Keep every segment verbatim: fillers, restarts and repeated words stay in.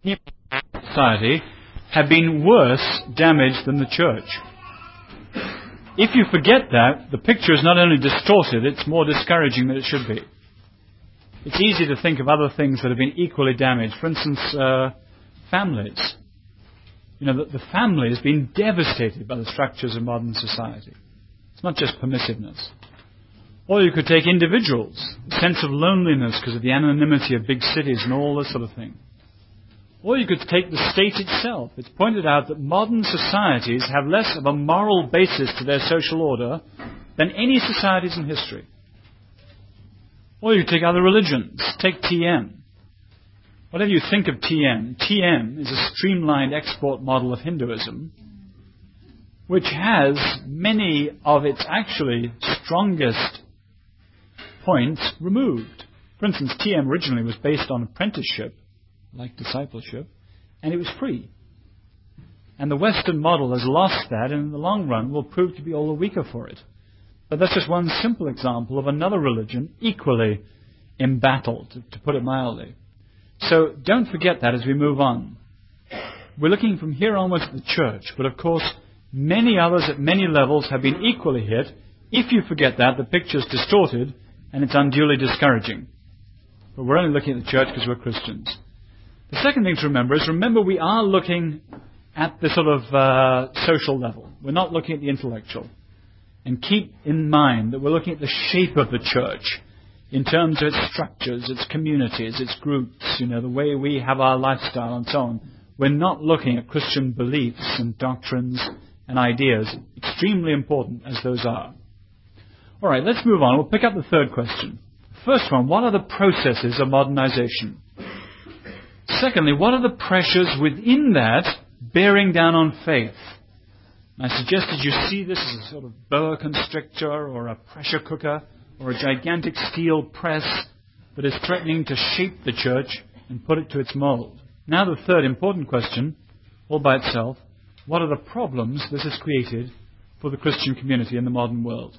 society have been worse damaged than the church. If you forget that, the picture is not only distorted, it's more discouraging than it should be. It's easy to think of other things that have been equally damaged. For instance, uh, families. You know, the, the family has been devastated by the structures of modern society. It's not just permissiveness. Or you could take individuals, the sense of loneliness because of the anonymity of big cities and all this sort of thing. Or you could take the state itself. It's pointed out that modern societies have less of a moral basis to their social order than any societies in history. Or you take other religions. Take T M. Whatever you think of T M, T M is a streamlined export model of Hinduism, which has many of its actually strongest points removed. For instance, T M originally was based on apprenticeship, like discipleship, and it was free. And the Western model has lost that, and in the long run will prove to be all the weaker for it. But that's just one simple example of another religion equally embattled, to, to put it mildly. So don't forget that as we move on. We're looking from here onwards at the church, but of course many others at many levels have been equally hit. If you forget that, the picture's distorted and it's unduly discouraging. But we're only looking at the church because we're Christians. The second thing to remember is, remember we are looking at the sort of uh, social level. We're not looking at the intellectual. And keep in mind that we're looking at the shape of the church in terms of its structures, its communities, its groups, you know, the way we have our lifestyle and so on. We're not looking at Christian beliefs and doctrines and ideas, extremely important as those are. All right, let's move on. We'll pick up the third question. First one, what are the processes of modernization? Secondly, what are the pressures within that bearing down on faith? I suggested you see this as a sort of boa constrictor or a pressure cooker or a gigantic steel press that is threatening to shape the church and put it to its mold. Now the third important question, all by itself, what are the problems this has created for the Christian community in the modern world?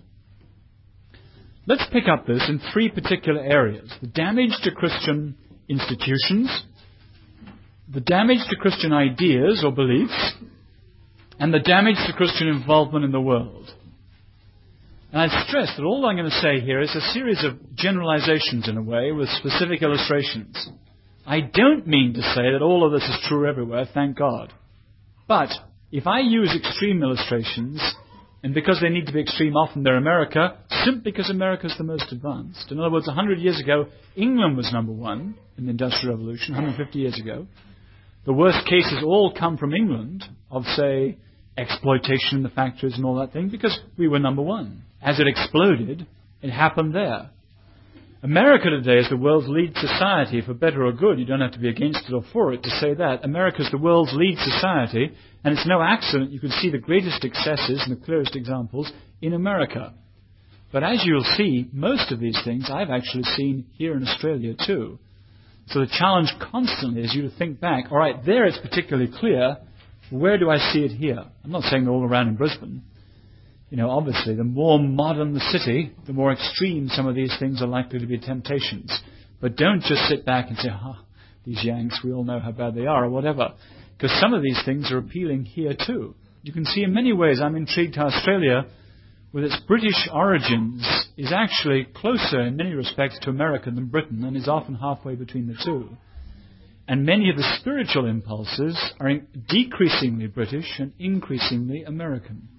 Let's pick up this in three particular areas. The damage to Christian institutions, the damage to Christian ideas or beliefs, and the damage to Christian involvement in the world. And I stress that all I'm going to say here is a series of generalizations in a way with specific illustrations. I don't mean to say that all of this is true everywhere, thank God. But if I use extreme illustrations, and because they need to be extreme often they're America, simply because America is the most advanced. In other words, one hundred years ago, England was number one in the Industrial Revolution, one hundred fifty years ago. The worst cases all come from England of, say, exploitation in the factories and all that thing, because we were number one. As it exploded, it happened there. America today is the world's lead society, for better or good. You don't have to be against it or for it to say that. America is the world's lead society, and it's no accident you can see the greatest excesses and the clearest examples in America. But as you'll see, most of these things I've actually seen here in Australia too. So the challenge constantly is you to think back, all right, there it's particularly clear. Where do I see it here? I'm not saying they're all around in Brisbane. You know, obviously, the more modern the city, the more extreme some of these things are likely to be temptations. But don't just sit back and say, ah, oh, these Yanks, we all know how bad they are, or whatever. Because some of these things are appealing here too. You can see in many ways, I'm intrigued how Australia, with its British origins, is actually closer in many respects to America than Britain, and is often halfway between the two. And many of the spiritual impulses are decreasingly British and increasingly American.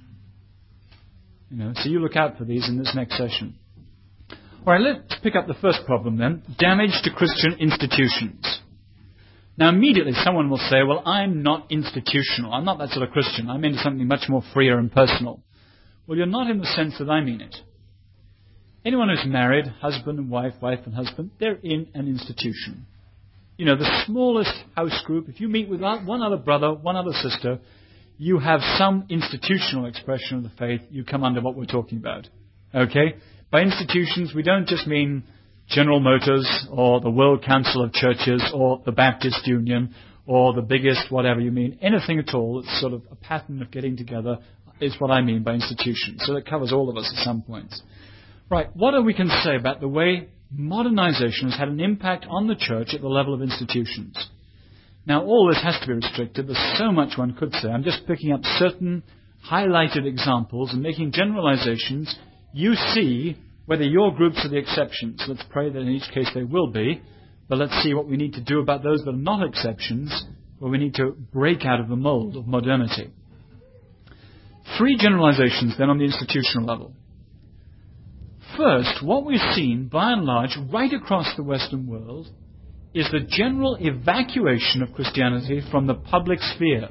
You know, so you look out for these in this next session. All right, let's pick up the first problem then. Damage to Christian institutions. Now immediately someone will say, well, I'm not institutional. I'm not that sort of Christian. I'm into something much more freer and personal. Well, you're not in the sense that I mean it. Anyone who's married, husband and wife, wife and husband, they're in an institution. You know, the smallest house group, if you meet with one other brother, one other sister, you have some institutional expression of the faith, you come under what we're talking about. Okay? By institutions, we don't just mean General Motors or the World Council of Churches or the Baptist Union or the biggest whatever you mean. Anything at all that's sort of a pattern of getting together is what I mean by institutions. So that covers all of us at some points. Right, what do we can say about the way modernization has had an impact on the church at the level of institutions? Now, all this has to be restricted. There's so much one could say. I'm just picking up certain highlighted examples and making generalizations. You see whether your groups are the exceptions. Let's pray that in each case they will be. But let's see what we need to do about those that are not exceptions, where we need to break out of the mold of modernity. Three generalizations then on the institutional level. First, what we've seen, by and large, right across the Western world, is the general evacuation of Christianity from the public sphere.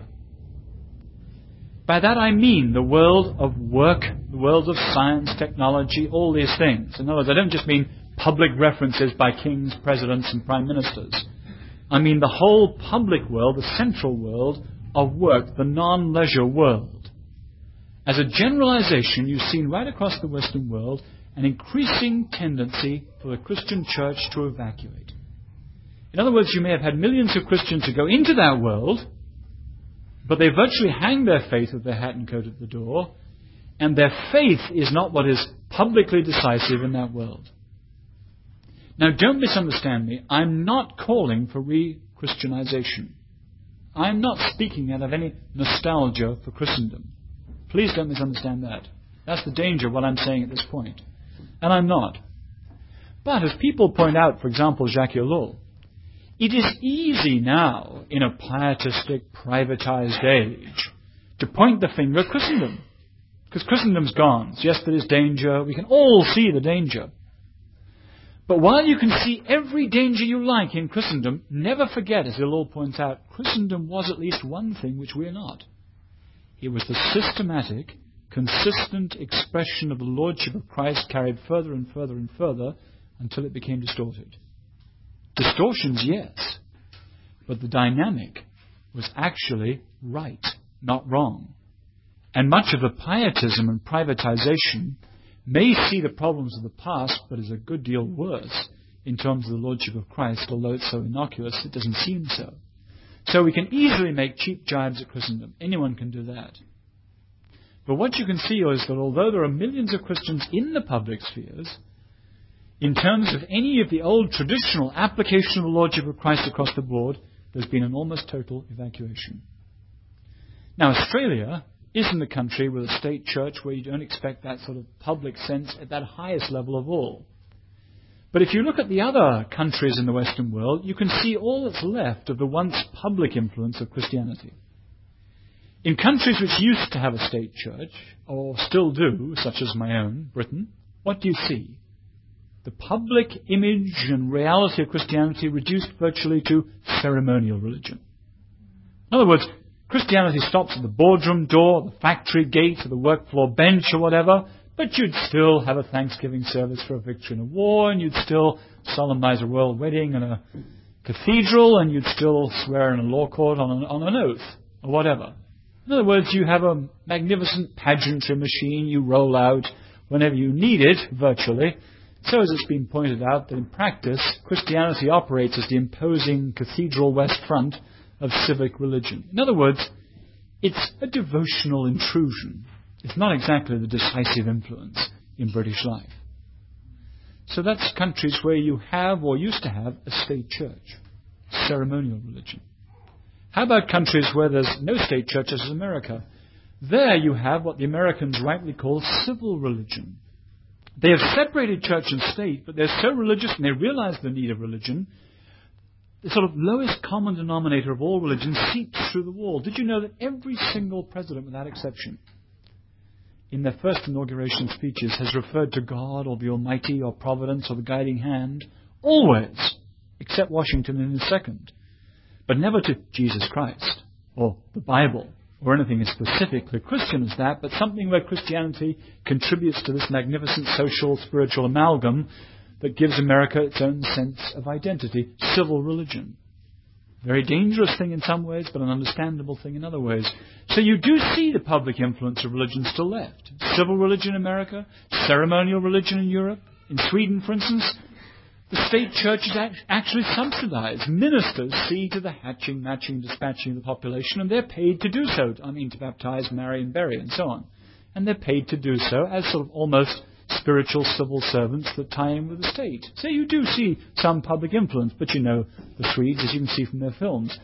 By that I mean the world of work, the world of science, technology, all these things. In other words, I don't just mean public references by kings, presidents, and prime ministers. I mean the whole public world, the central world of work, the non-leisure world. As a generalization, you've seen right across the Western world an increasing tendency for the Christian church to evacuate. In other words, you may have had millions of Christians who go into that world, but they virtually hang their faith with their hat and coat at the door, and their faith is not what is publicly decisive in that world. Now, don't misunderstand me. I'm not calling for re-Christianization. I'm not speaking out of any nostalgia for Christendom. Please don't misunderstand that. That's the danger of what I'm saying at this point. And I'm not. But as people point out, for example, Jacques Ellul, it is easy now, in a pietistic, privatized age, to point the finger at Christendom. Because Christendom's gone. So yes, there is danger. We can all see the danger. But while you can see every danger you like in Christendom, never forget, as Ellul points out, Christendom was at least one thing which we are not. It was the systematic, consistent expression of the Lordship of Christ carried further and further and further until it became distorted. Distortions, yes, but the dynamic was actually right, not wrong. And much of the pietism and privatization may see the problems of the past, but is a good deal worse in terms of the Lordship of Christ, although it's so innocuous it doesn't seem so. So we can easily make cheap jibes at Christendom. Anyone can do that. But what you can see is that although there are millions of Christians in the public spheres, in terms of any of the old traditional application of the Lordship of Christ across the board, there's been an almost total evacuation. Now, Australia isn't a country with a state church where you don't expect that sort of public sense at that highest level of all. But if you look at the other countries in the Western world, you can see all that's left of the once public influence of Christianity. In countries which used to have a state church, or still do, such as my own, Britain, what do you see? The public image and reality of Christianity reduced virtually to ceremonial religion. In other words, Christianity stops at the boardroom door, the factory gate, or the work floor bench or whatever, but you'd still have a Thanksgiving service for a victory in a war, and you'd still solemnize a royal wedding in a cathedral, and you'd still swear in a law court on an, on an oath, or whatever. In other words, you have a magnificent pageantry machine you roll out whenever you need it, virtually. So as it's been pointed out, that in practice, Christianity operates as the imposing cathedral west front of civic religion. In other words, it's a devotional intrusion. It's not exactly the decisive influence in British life. So that's countries where you have or used to have a state church, ceremonial religion. How about countries where there's no state church, as America? There you have what the Americans rightly call civil religion. They have separated church and state, but they're so religious and they realize the need of religion. The sort of lowest common denominator of all religions seeps through the wall. Did you know that every single president, without exception, in their first inauguration speeches has referred to God or the Almighty or Providence or the guiding hand, always, except Washington in his second, but never to Jesus Christ or the Bible or anything as specifically Christian as that, but something where Christianity contributes to this magnificent social, spiritual amalgam that gives America its own sense of identity, civil religion. Very dangerous thing in some ways, but an understandable thing in other ways. So you do see the public influence of religion still left. Civil religion in America, ceremonial religion in Europe. In Sweden, for instance, the state church is actually subsidized. Ministers see to the hatching, matching, dispatching of the population, and they're paid to do so. I mean, to baptize, marry, and bury, and so on. And they're paid to do so as sort of almost spiritual civil servants that tie in with the state. So you do see some public influence, but you know the Swedes, as you can see from their films.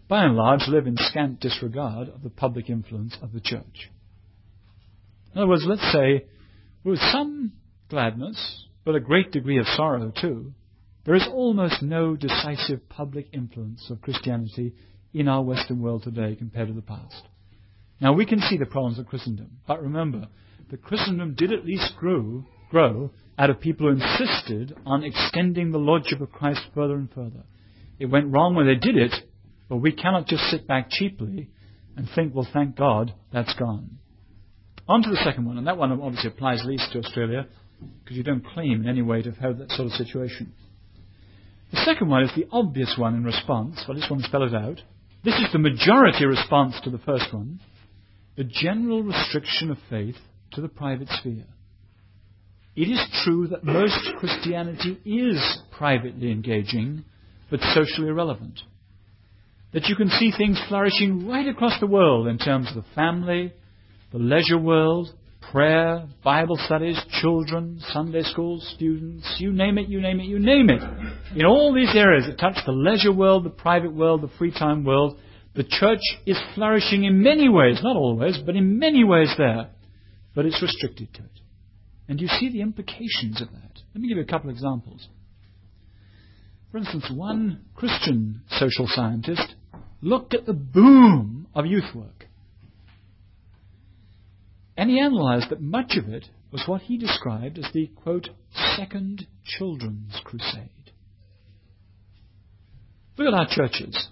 by and large, live in scant disregard of the public influence of the church. In other words, let's say, with some gladness, but a great degree of sorrow too, there is almost no decisive public influence of Christianity in our Western world today compared to the past. Now, we can see the problems of Christendom, but remember, the Christendom did at least grow, grow out of people who insisted on extending the lordship of Christ further and further. It went wrong when they did it, but we cannot just sit back cheaply and think, well, thank God, that's gone. On to the second one, and that one obviously applies least to Australia, because you don't claim in any way to have had that sort of situation. The second one is the obvious one in response. I just want to spell it out. This is the majority response to the first one. The general restriction of faith to the private sphere. It is true that most Christianity is privately engaging, but socially irrelevant. That you can see things flourishing right across the world in terms of the family, the leisure world, prayer, Bible studies, children, Sunday schools, students, you name it, you name it, you name it. In all these areas that touch the leisure world, the private world, the free time world, the church is flourishing in many ways, not always, but in many ways there. But it's restricted to it. And you see the implications of that. Let me give you a couple of examples. For instance, one Christian social scientist looked at the boom of youth work. And he analyzed that much of it was what he described as the, quote, second children's crusade. Look at our churches.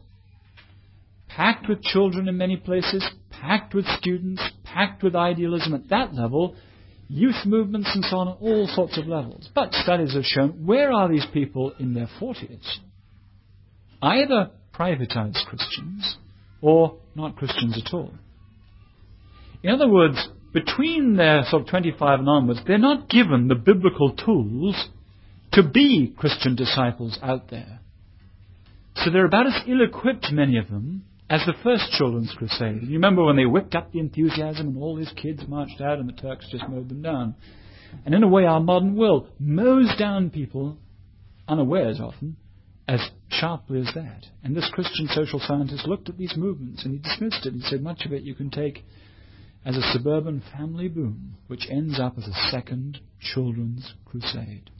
Packed with children in many places, packed with students, packed with idealism at that level, youth movements and so on at all sorts of levels. But studies have shown, where are these people in their forties? Either privatized Christians or not Christians at all. In other words, between their sort of twenty-five and onwards, they're not given the biblical tools to be Christian disciples out there. So they're about as ill-equipped, many of them, as the first children's crusade. You remember when they whipped up the enthusiasm and all these kids marched out and the Turks just mowed them down. And in a way, our modern world mows down people, unawares often, as sharply as that. And this Christian social scientist looked at these movements and he dismissed it. He said much of it you can take as a suburban family boom, which ends up as a second children's crusade.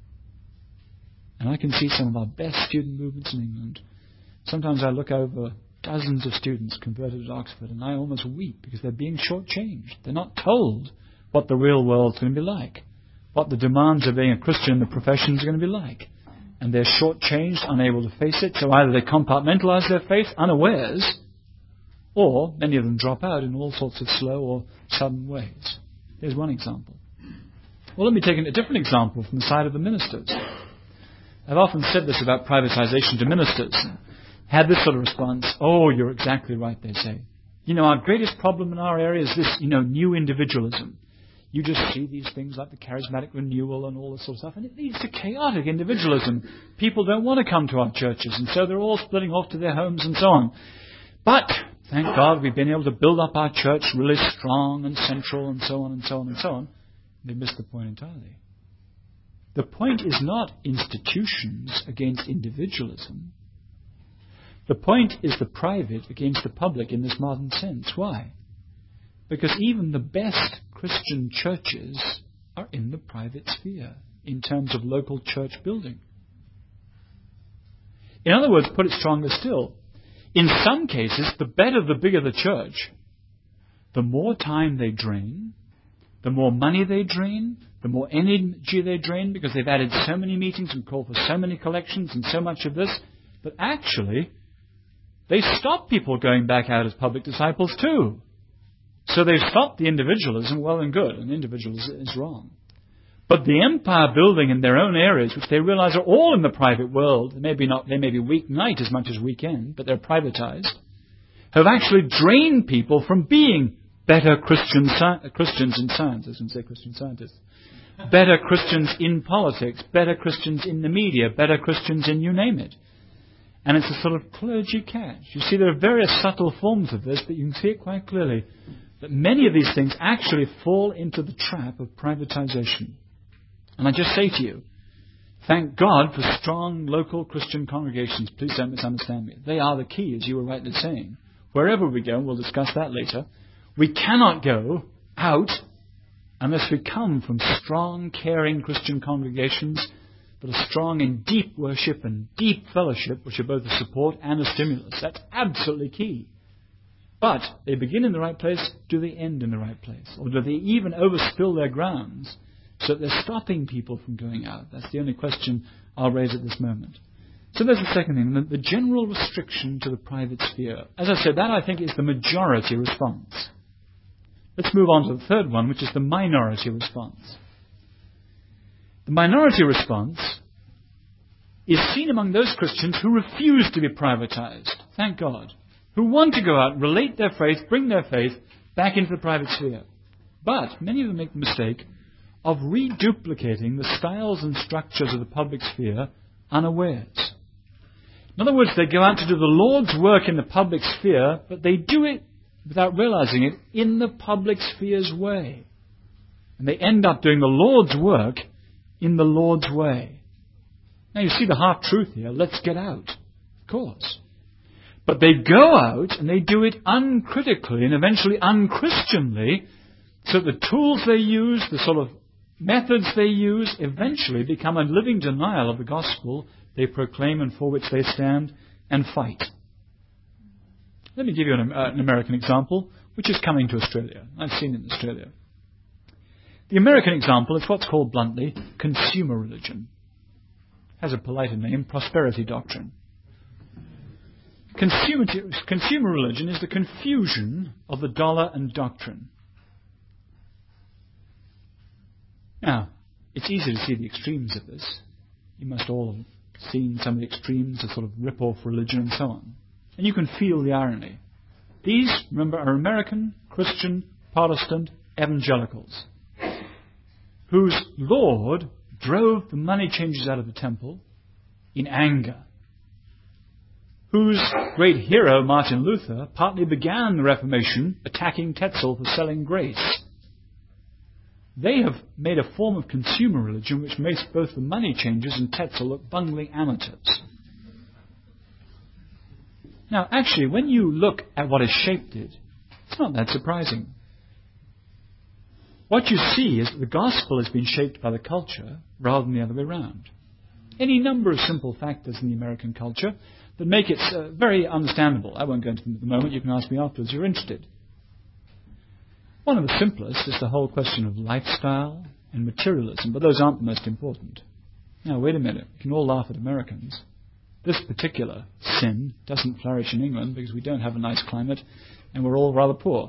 And I can see some of our best student movements in England. Sometimes I look over dozens of students converted at Oxford, and I almost weep because they're being shortchanged. They're not told what the real world's going to be like, what the demands of being a Christian in the profession is going to be like. And they're shortchanged, unable to face it, so either they compartmentalize their faith unawares, or many of them drop out in all sorts of slow or sudden ways. Here's one example. Well, let me take a different example from the side of the ministers. I've often said this about privatization to ministers. Had this sort of response, oh, you're exactly right, they say. You know, our greatest problem in our area is this, you know, new individualism. You just see these things like the charismatic renewal and all this sort of stuff, and it leads to chaotic individualism. People don't want to come to our churches, and so they're all splitting off to their homes and so on. But, thank God, we've been able to build up our church really strong and central and so on and so on and so on. They missed the point entirely. The point is not institutions against individualism. The point is the private against the public in this modern sense. Why? Because even the best Christian churches are in the private sphere in terms of local church building. In other words, put it stronger still, in some cases, the better, the bigger the church, the more time they drain, the more money they drain, the more energy they drain because they've added so many meetings and called for so many collections and so much of this, but actually they stop people going back out as public disciples too. So they've stopped the individualism, well and good, and individualism is wrong. But the empire building in their own areas, which they realize are all in the private world, they may be, not, they may be weeknight as much as weekend, but they're privatized, have actually drained people from being better Christian, Christians in science. I shouldn't say Christian scientists. Better Christians in politics, better Christians in the media, better Christians in you name it. And it's a sort of clergy catch. You see, there are various subtle forms of this, but you can see it quite clearly that many of these things actually fall into the trap of privatization. And I just say to you, Thank God for strong local Christian congregations. Please don't misunderstand me. They are the key, as you were rightly saying. Wherever we go, and we'll discuss that later, we cannot go out unless we come from strong, caring Christian congregations that are strong in deep worship and deep fellowship, which are both a support and a stimulus. That's absolutely key. But they begin in the right place, do they end in the right place? Or do they even overspill their grounds so that they're stopping people from going out? That's the only question I'll raise at this moment. So there's the second thing, the, the general restriction to the private sphere. As I said, that I think is the majority response. Let's move on to the third one, which is the minority response. The minority response is seen among those Christians who refuse to be privatized, thank God, who want to go out, relate their faith, bring their faith back into the private sphere. But many of them make the mistake of reduplicating the styles and structures of the public sphere unawares. In other words, they go out to do the Lord's work in the public sphere, but they do it without realizing it in the public sphere's way. And they end up doing the Lord's work in the Lord's way. Now you see the half-truth here. Let's get out. Of course. But they go out and they do it uncritically and eventually unchristianly, so the tools they use, the sort of methods they use, eventually become a living denial of the gospel they proclaim and for which they stand and fight. Let me give you an, uh, an American example, which is coming to Australia. I've seen it in Australia. The American example is what's called bluntly consumer religion. Has a politer name, prosperity doctrine. Consumer, consumer religion is the confusion of the dollar and doctrine. Now, it's easy to see the extremes of this. You must all have seen some of the extremes, the sort of rip-off religion and so on. And you can feel the irony. These, remember, are American, Christian, Protestant evangelicals, whose Lord drove the money changers out of the temple in anger, whose great hero, Martin Luther, partly began the Reformation attacking Tetzel for selling grace. They have made a form of consumer religion which makes both the money changers and Tetzel look bungling amateurs. Now, actually, when you look at what has shaped it, it's not that surprising. What you see is that the gospel has been shaped by the culture rather than the other way around. Any number of simple factors in the American culture that make it uh, very understandable. I won't go into them at the moment. You can ask me afterwards if you're interested. One of the simplest is the whole question of lifestyle and materialism, but those aren't the most important. Now, wait a minute. You can all laugh at Americans. This particular sin doesn't flourish in England because we don't have a nice climate and we're all rather poor.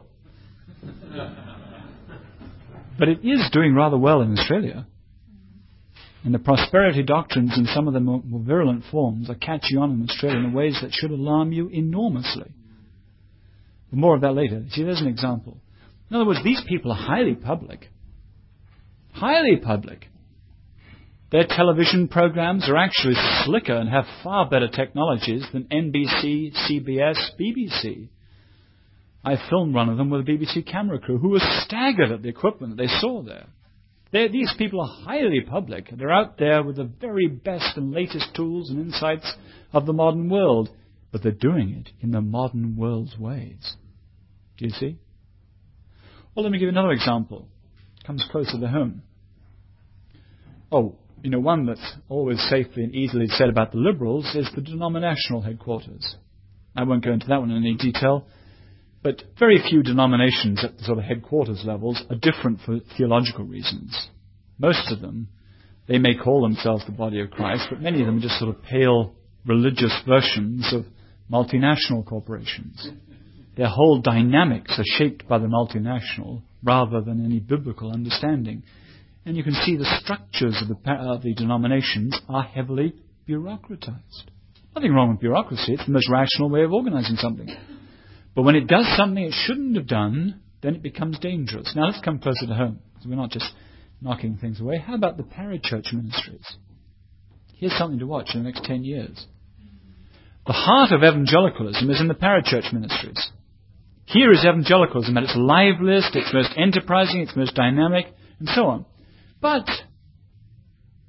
But it is doing rather well in Australia. And the prosperity doctrines in some of the more, more virulent forms are catching on in Australia in ways that should alarm you enormously. But more of that later. See, there's an example. In other words, these people are highly public. Highly public. Their television programs are actually slicker and have far better technologies than N B C, C B S, B B C. I filmed one of them with a B B C camera crew who was staggered at the equipment that they saw there. They're, these people are highly public. They're out there with the very best and latest tools and insights of the modern world, but they're doing it in the modern world's ways. Do you see? Well, let me give you another example. It comes closer to home. Oh, you know, one that's always safely and easily said about the Liberals is the denominational headquarters. I won't go into that one in any detail, but very few denominations at the sort of headquarters levels are different for theological reasons. Most of them, they may call themselves the body of Christ, but many of them are just sort of pale religious versions of multinational corporations. Their whole dynamics are shaped by the multinational rather than any biblical understanding. And you can see the structures of the, uh, the denominations are heavily bureaucratized. Nothing wrong with bureaucracy. It's the most rational way of organizing something. But when it does something it shouldn't have done, then it becomes dangerous. Now let's come closer to home, because we're not just knocking things away. How about the parachurch ministries? Here's something to watch in the next ten years. The heart of evangelicalism is in the parachurch ministries. Here is evangelicalism at its liveliest, its most enterprising, its most dynamic, and so on. But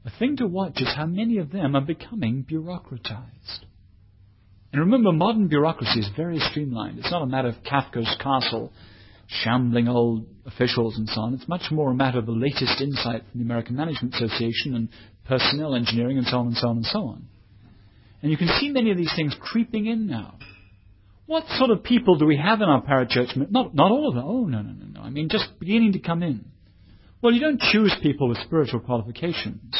The thing to watch is how many of them are becoming bureaucratized. And remember, modern bureaucracy is very streamlined. It's not a matter of Kafka's castle, shambling old officials and so on. It's much more a matter of the latest insight from the American Management Association and personnel engineering and so on and so on and so on. And you can see many of these things creeping in now. What sort of people do we have in our parachurch? Not, not all of them. Oh, no, no, no, no. I mean, just beginning to come in. Well, you don't choose people with spiritual qualifications.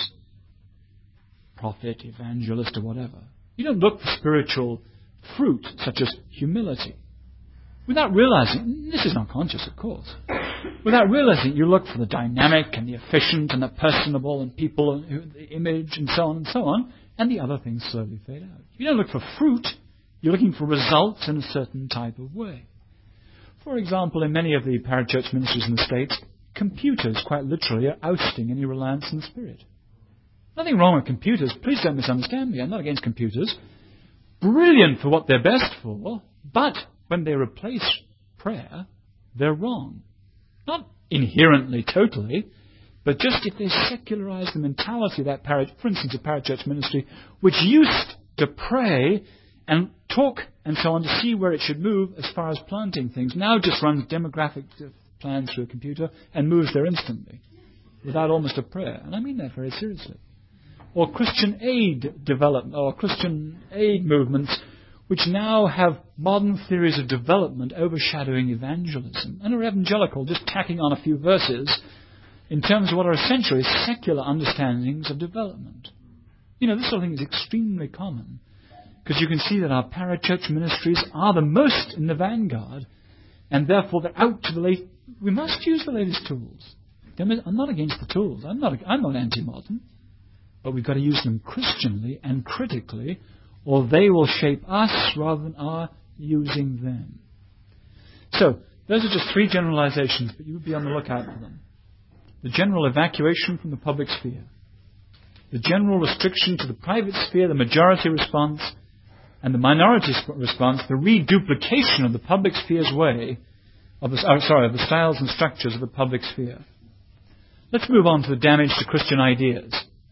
Prophet, evangelist, or whatever. You don't look for spiritual fruit, such as humility. Without realizing, this is not conscious, of course. Without realizing, you look for the dynamic and the efficient and the personable and people, the image and so on and so on, and the other things slowly fade out. You don't look for fruit. You're looking for results in a certain type of way. For example, in many of the parachurch ministries in the States, computers, quite literally, are ousting any reliance on the Spirit. Nothing wrong with computers. Please don't misunderstand me. I'm not against computers. Brilliant for what they're best for, but when they replace prayer, they're wrong. Not inherently, totally, but just if they secularize the mentality of that parachurch, for instance, a parachurch ministry, which used to pray and talk and so on to see where it should move as far as planting things, now just runs demographic plans through a computer and moves there instantly, without almost a prayer. And I mean that very seriously. Or Christian aid development, or Christian aid movements, which now have modern theories of development overshadowing evangelism, and are evangelical, just tacking on a few verses in terms of what are essentially secular understandings of development. You know, this sort of thing is extremely common, because you can see that our parachurch ministries are the most in the vanguard, and therefore they're out to the late. We must use the latest tools. I'm not against the tools. I'm not. I'm not anti-modern, but we've got to use them Christianly and critically, or they will shape us rather than our using them. So those are just three generalizations, but you would be on the lookout for them. The general evacuation from the public sphere, the general restriction to the private sphere, the majority response, and the minority response, the reduplication of the public sphere's way, of the, oh, sorry, of the styles and structures of the public sphere. Let's move on to the damage to Christian ideas.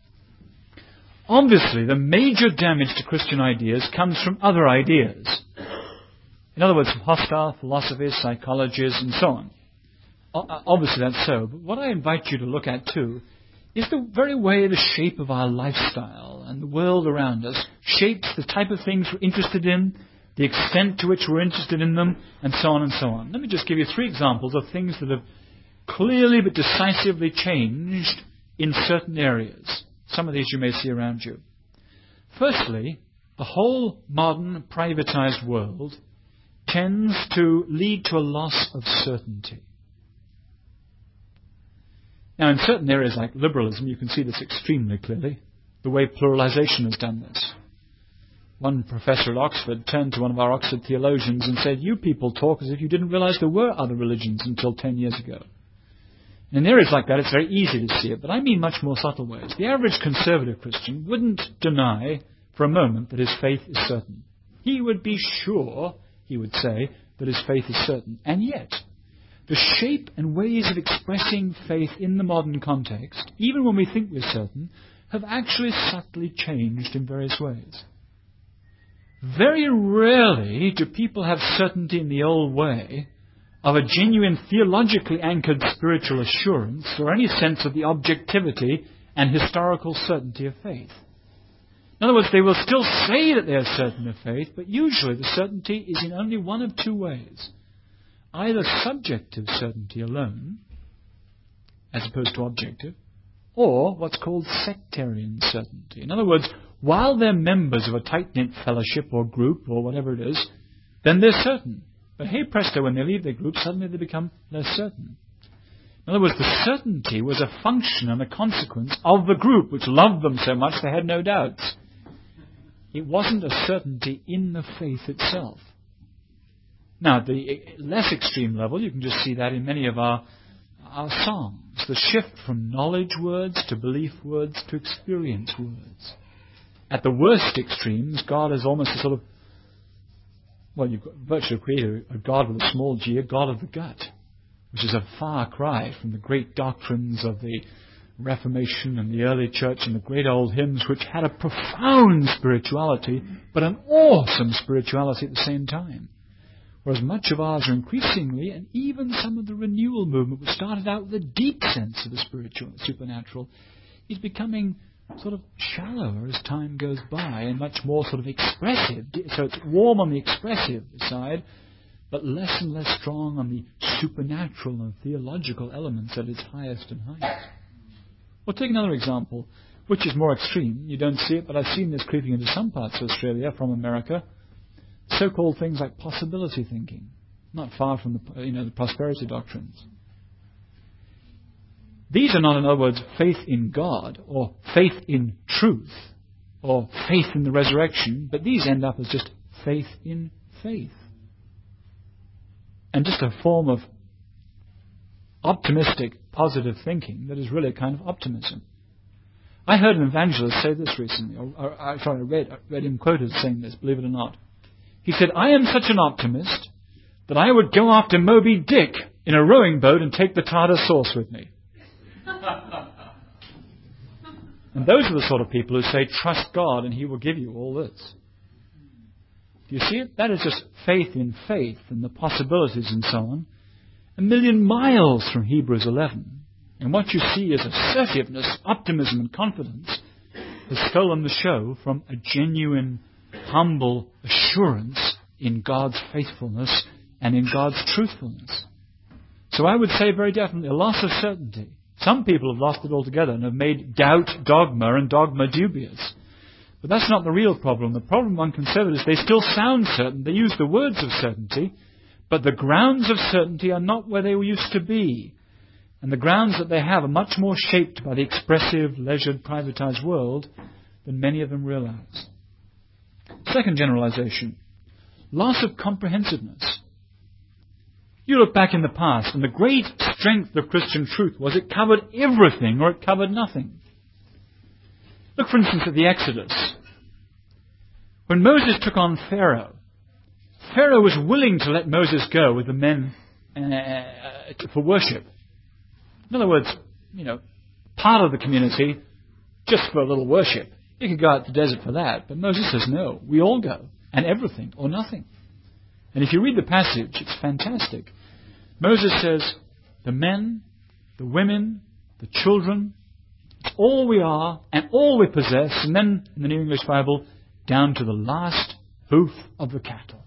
Obviously, the major damage to Christian ideas comes from other ideas. In other words, from hostile philosophies, psychologies, and so on. Obviously, that's so. But what I invite you to look at, too, is the very way the shape of our lifestyle and the world around us shapes the type of things we're interested in, the extent to which we're interested in them, and so on and so on. Let me just give you three examples of things that have clearly but decisively changed in certain areas. Some of these you may see around you. Firstly, the whole modern privatized world tends to lead to a loss of certainty. Now, in certain areas like liberalism, you can see this extremely clearly, the way pluralization has done this. One professor at Oxford turned to one of our Oxford theologians and said, "You people talk as if you didn't realize there were other religions until ten years ago." And in areas like that, it's very easy to see it, but I mean much more subtle ways. The average conservative Christian wouldn't deny for a moment that his faith is certain. He would be sure, he would say, that his faith is certain. And yet, the shape and ways of expressing faith in the modern context, even when we think we're certain, have actually subtly changed in various ways. Very rarely do people have certainty in the old way of a genuine theologically anchored spiritual assurance or any sense of the objectivity and historical certainty of faith. In other words, they will still say that they are certain of faith, but usually the certainty is in only one of two ways. Either subjective certainty alone, as opposed to objective, or what's called sectarian certainty. In other words, while they're members of a tight-knit fellowship or group or whatever it is, then they're certain. But hey presto, when they leave their group, suddenly they become less certain. In other words, the certainty was a function and a consequence of the group, which loved them so much they had no doubts. It wasn't a certainty in the faith itself. Now, at the less extreme level, you can just see that in many of our, our songs. The shift from knowledge words to belief words to experience words. At the worst extremes, God is almost a sort of, well, you've got virtually created a God with a small g, a God of the gut, which is a far cry from the great doctrines of the Reformation and the early church and the great old hymns, which had a profound spirituality, but an awesome spirituality at the same time. Whereas much of ours are increasingly, and even some of the renewal movement, which started out with a deep sense of the spiritual, supernatural, is becoming sort of shallower as time goes by and much more sort of expressive. So it's warm on the expressive side, but less and less strong on the supernatural and theological elements at its highest and highest. Well, take another example, which is more extreme. You don't see it, but I've seen this creeping into some parts of Australia from America. So-called things like possibility thinking, not far from the, you know, the prosperity doctrines. These are not, in other words, faith in God or faith in truth or faith in the resurrection, but these end up as just faith in faith. And just a form of optimistic, positive thinking that is really a kind of optimism. I heard an evangelist say this recently, or, or, or sorry, I read, I read him quoted saying this, believe it or not. He said, "I am such an optimist that I would go after Moby Dick in a rowing boat and take the tartar sauce with me." And those are the sort of people who say, trust God and He will give you all this. Do you see it? That is just faith in faith and the possibilities and so on. A million miles from Hebrews eleven. And what you see is assertiveness, optimism and confidence has stolen the show from a genuine, humble assurance in God's faithfulness and in God's truthfulness. So I would say very definitely a loss of certainty. Some people have lost it altogether and have made doubt dogma and dogma dubious. But that's not the real problem. The problem among conservatives, they still sound certain. They use the words of certainty, but the grounds of certainty are not where they used to be. And the grounds that they have are much more shaped by the expressive, leisured, privatized world than many of them realize. Second generalization, loss of comprehensiveness. You look back in the past, and the great strength of Christian truth was it covered everything or it covered nothing. Look, for instance, at the Exodus. When Moses took on Pharaoh, Pharaoh was willing to let Moses go with the men uh, for worship. In other words, you know, part of the community just for a little worship. You could go out to the desert for that, but Moses says no, we all go, and everything or nothing. And if you read the passage, it's fantastic. Moses says, the men, the women, the children, it's all we are and all we possess, and then in the New English Bible, down to the last hoof of the cattle.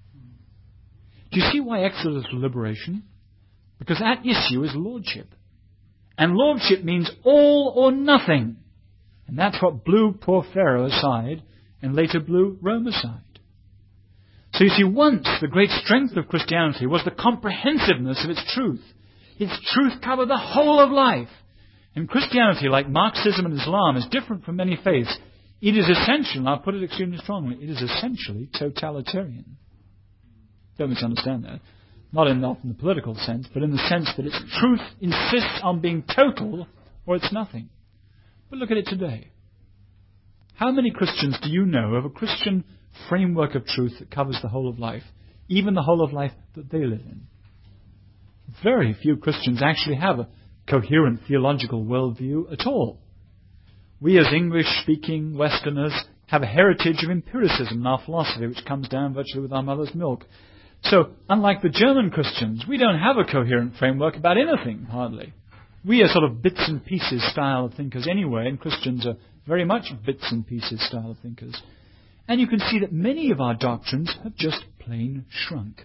Do you see why Exodus was liberation? Because at issue is lordship. And lordship means all or nothing. And that's what blew poor Pharaoh aside and later blew Rome aside. So you see, once the great strength of Christianity was the comprehensiveness of its truth. Its truth covered the whole of life. And Christianity, like Marxism and Islam, is different from many faiths. It is essential, and I'll put it extremely strongly, it is essentially totalitarian. Don't misunderstand that. Not in, not in the political sense, but in the sense that its truth insists on being total or it's nothing. But look at it today. How many Christians do you know of a Christian framework of truth that covers the whole of life, even the whole of life that they live in? Very few Christians actually have a coherent theological worldview at all. We as English-speaking Westerners have a heritage of empiricism in our philosophy, which comes down virtually with our mother's milk. So, unlike the German Christians, we don't have a coherent framework about anything, hardly. We are sort of bits and pieces style of thinkers anyway, and Christians are very much bits and pieces style of thinkers. And you can see that many of our doctrines have just plain shrunk.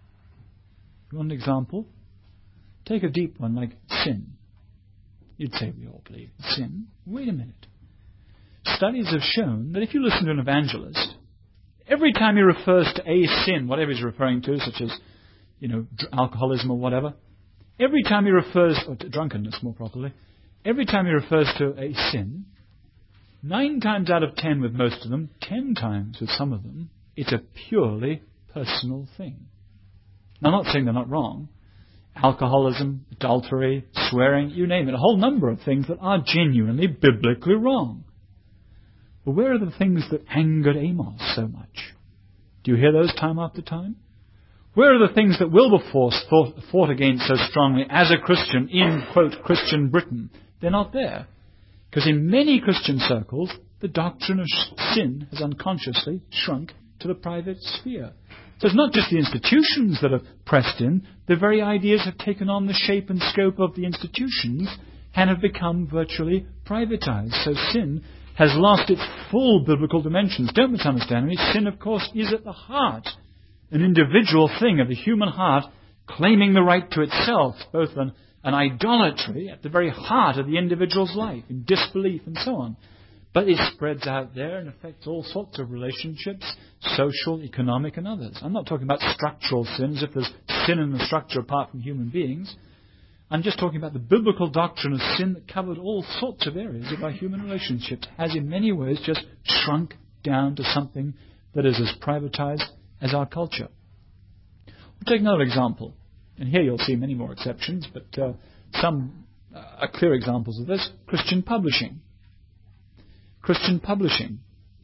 You want an example? Take a deep one like sin. You'd say we all believe in sin. Wait a minute. Studies have shown that if you listen to an evangelist, every time he refers to a sin, whatever he's referring to, such as, you know, alcoholism or whatever, every time he refers, or to drunkenness more properly, every time he refers to a sin, nine times out of ten with most of them, ten times with some of them, it's a purely personal thing. Now, I'm not saying they're not wrong. Alcoholism, adultery, swearing, you name it, a whole number of things that are genuinely biblically wrong. But where are the things that angered Amos so much? Do you hear those time after time? Where are the things that Wilberforce fought, fought against so strongly as a Christian in, quote, Christian Britain? They're not there. Because in many Christian circles, the doctrine of sin has unconsciously shrunk to the private sphere. So it's not just the institutions that are pressed in. The very ideas have taken on the shape and scope of the institutions and have become virtually privatized. So sin has lost its full biblical dimensions. Don't misunderstand me. Sin, of course, is at the heart, an individual thing of the human heart claiming the right to itself, both an, an idolatry at the very heart of the individual's life, in disbelief and so on. But it spreads out there and affects all sorts of relationships, social, economic, and others. I'm not talking about structural sins, if there's sin in the structure apart from human beings. I'm just talking about the biblical doctrine of sin that covered all sorts of areas of our human relationships, has in many ways just shrunk down to something that is as privatized as our culture. We'll take another example. And here you'll see many more exceptions, but uh, some uh, are clear examples of this. Christian publishing. Christian publishing.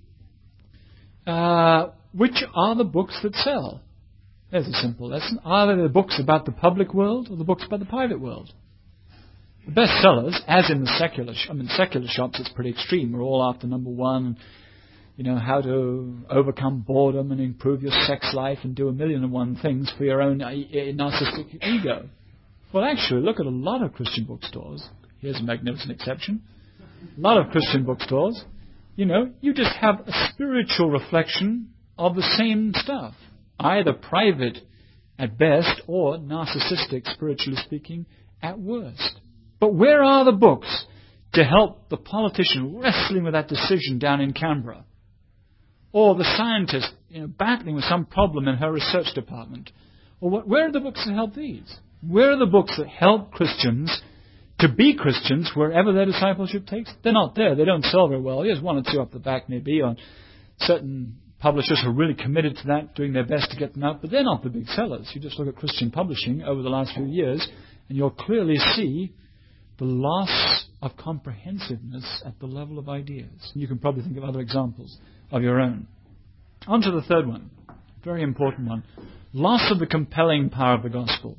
Uh, which are the books that sell? There's a simple lesson. Are they the books about the public world or the books about the private world? The best sellers, as in the secular, sh- I mean, secular shops, it's pretty extreme. We're all after number one, you know, how to overcome boredom and improve your sex life and do a million and one things for your own uh, narcissistic ego. Well, actually, look at a lot of Christian bookstores. Here's a magnificent exception. A lot of Christian bookstores, you know, you just have a spiritual reflection of the same stuff. Either private at best or narcissistic, spiritually speaking, at worst. But where are the books to help the politician wrestling with that decision down in Canberra? Or the scientist, you know, battling with some problem in her research department? Or what, where are the books that help these? Where are the books that help Christians to be Christians wherever their discipleship takes? They're not there. They don't sell very well. There's one or two up the back maybe on certain publishers are really committed to that, doing their best to get them out, but they're not the big sellers. You just look at Christian publishing over the last few years, and you'll clearly see the loss of comprehensiveness at the level of ideas. You can probably think of other examples of your own. On to the third one, very important one. Loss of the compelling power of the gospel.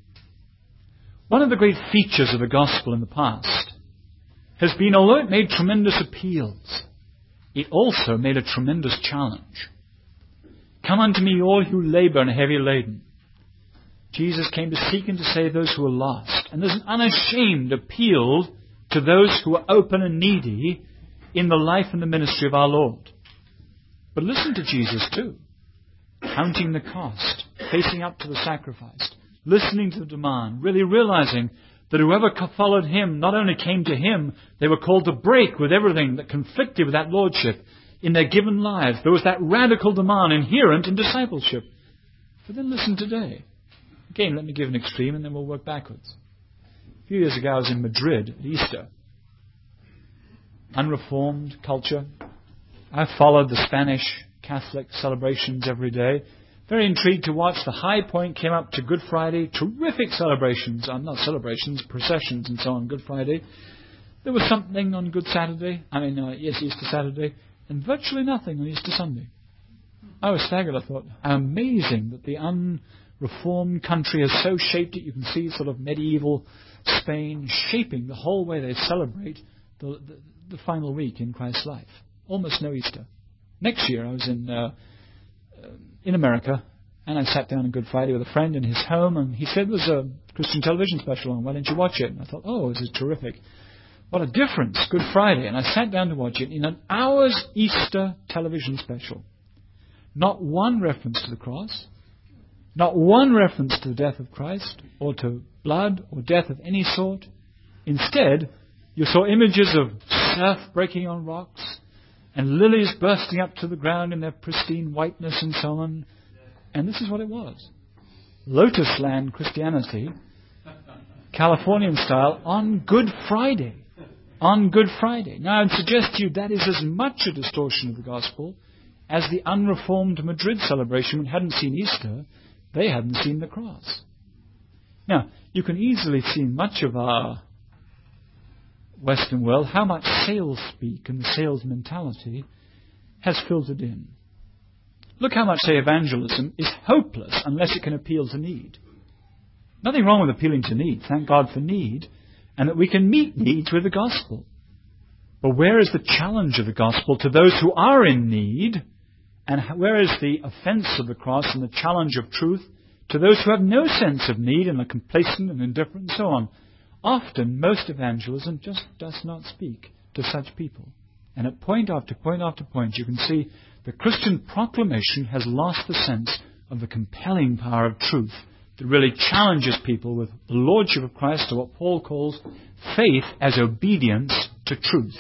One of the great features of the gospel in the past has been, although it made tremendous appeals, it also made a tremendous challenge. Come unto me, all who labor and are heavy laden. Jesus came to seek and to save those who are lost. And there's an unashamed appeal to those who are open and needy in the life and the ministry of our Lord. But listen to Jesus too. Counting the cost, facing up to the sacrifice, listening to the demand, really realizing that whoever followed him not only came to him, they were called to break with everything that conflicted with that lordship in their given lives. There was that radical demand inherent in discipleship. But then listen today. Again, let me give an extreme and then we'll work backwards. A few years ago I was in Madrid at Easter. Unreformed culture. I followed the Spanish Catholic celebrations every day. Very intrigued to watch. The high point came up to Good Friday. Terrific celebrations. Uh, not celebrations, processions and so on Good Friday. There was something on Good Saturday. I mean, uh, yes, Easter Saturday. And virtually nothing on Easter Sunday. I was staggered. I thought, how amazing that the unreformed country has so shaped it. You can see sort of medieval Spain shaping the whole way they celebrate the, the, the final week in Christ's life. Almost no Easter. Next year I was in... Uh, in America, and I sat down on Good Friday with a friend in his home, and he said, there's a Christian television special on, why didn't you watch it? And I thought, oh, this is terrific. What a difference, Good Friday. And I sat down to watch it in an hour's Easter television special. Not one reference to the cross, not one reference to the death of Christ, or to blood, or death of any sort. Instead, you saw images of surf breaking on rocks, and lilies bursting up to the ground in their pristine whiteness and so on. And this is what it was. Lotus Land Christianity, Californian style, on Good Friday. On Good Friday. Now, I would suggest to you that is as much a distortion of the gospel as the unreformed Madrid celebration, which hadn't seen Easter. They hadn't seen the cross. Now, you can easily see much of our Western world, how much sales speak and the sales mentality has filtered in. Look how much, say, evangelism is hopeless unless it can appeal to need. Nothing wrong with appealing to need. Thank God for need and that we can meet needs with the gospel. But where is the challenge of the gospel to those who are in need? And where is the offense of the cross and the challenge of truth to those who have no sense of need and are complacent and indifferent and so on? Often, most evangelism just does not speak to such people. And at point after point after point, you can see the Christian proclamation has lost the sense of the compelling power of truth that really challenges people with the lordship of Christ, or what Paul calls faith as obedience to truth.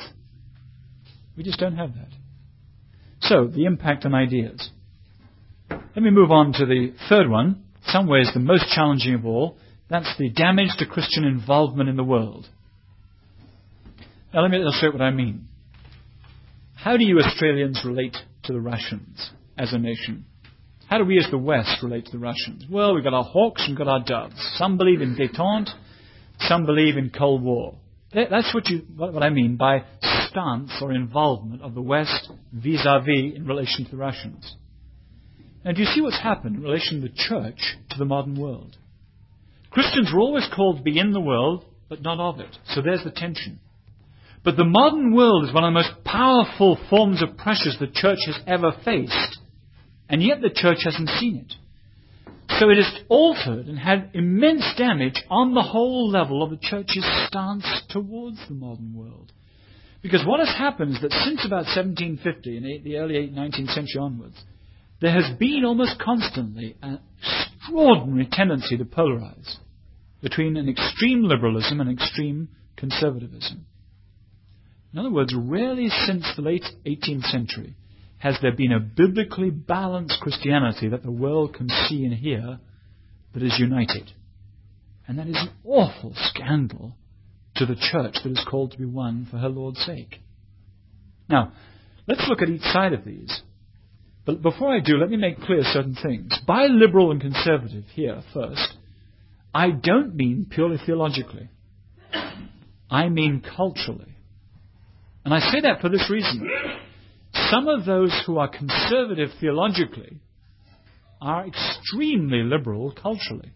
We just don't have that. So, the impact on ideas. Let me move on to the third one, in some ways the most challenging of all. That's the damage to Christian involvement in the world. Now, let me illustrate what I mean. How do you Australians relate to the Russians as a nation? How do we as the West relate to the Russians? Well, we've got our hawks and we've got our doves. Some believe in détente, some believe in Cold War. That's what, you, what I mean by stance or involvement of the West vis-a-vis in relation to the Russians. Now, do you see what's happened in relation to the church to the modern world? Christians were always called to be in the world, but not of it. So there's the tension. But the modern world is one of the most powerful forms of pressures the church has ever faced. And yet the church hasn't seen it. So it has altered and had immense damage on the whole level of the church's stance towards the modern world. Because what has happened is that since about seventeen fifty, in the early nineteenth century onwards, there has been almost constantly an extraordinary tendency to polarize between an extreme liberalism and extreme conservatism. In other words, rarely since the late eighteenth century has there been a biblically balanced Christianity that the world can see and hear that is united. And that is an awful scandal to the church that is called to be one for her Lord's sake. Now, let's look at each side of these. But before I do, let me make clear certain things. By liberal and conservative here, first, I don't mean purely theologically. I mean culturally. And I say that for this reason. Some of those who are conservative theologically are extremely liberal culturally.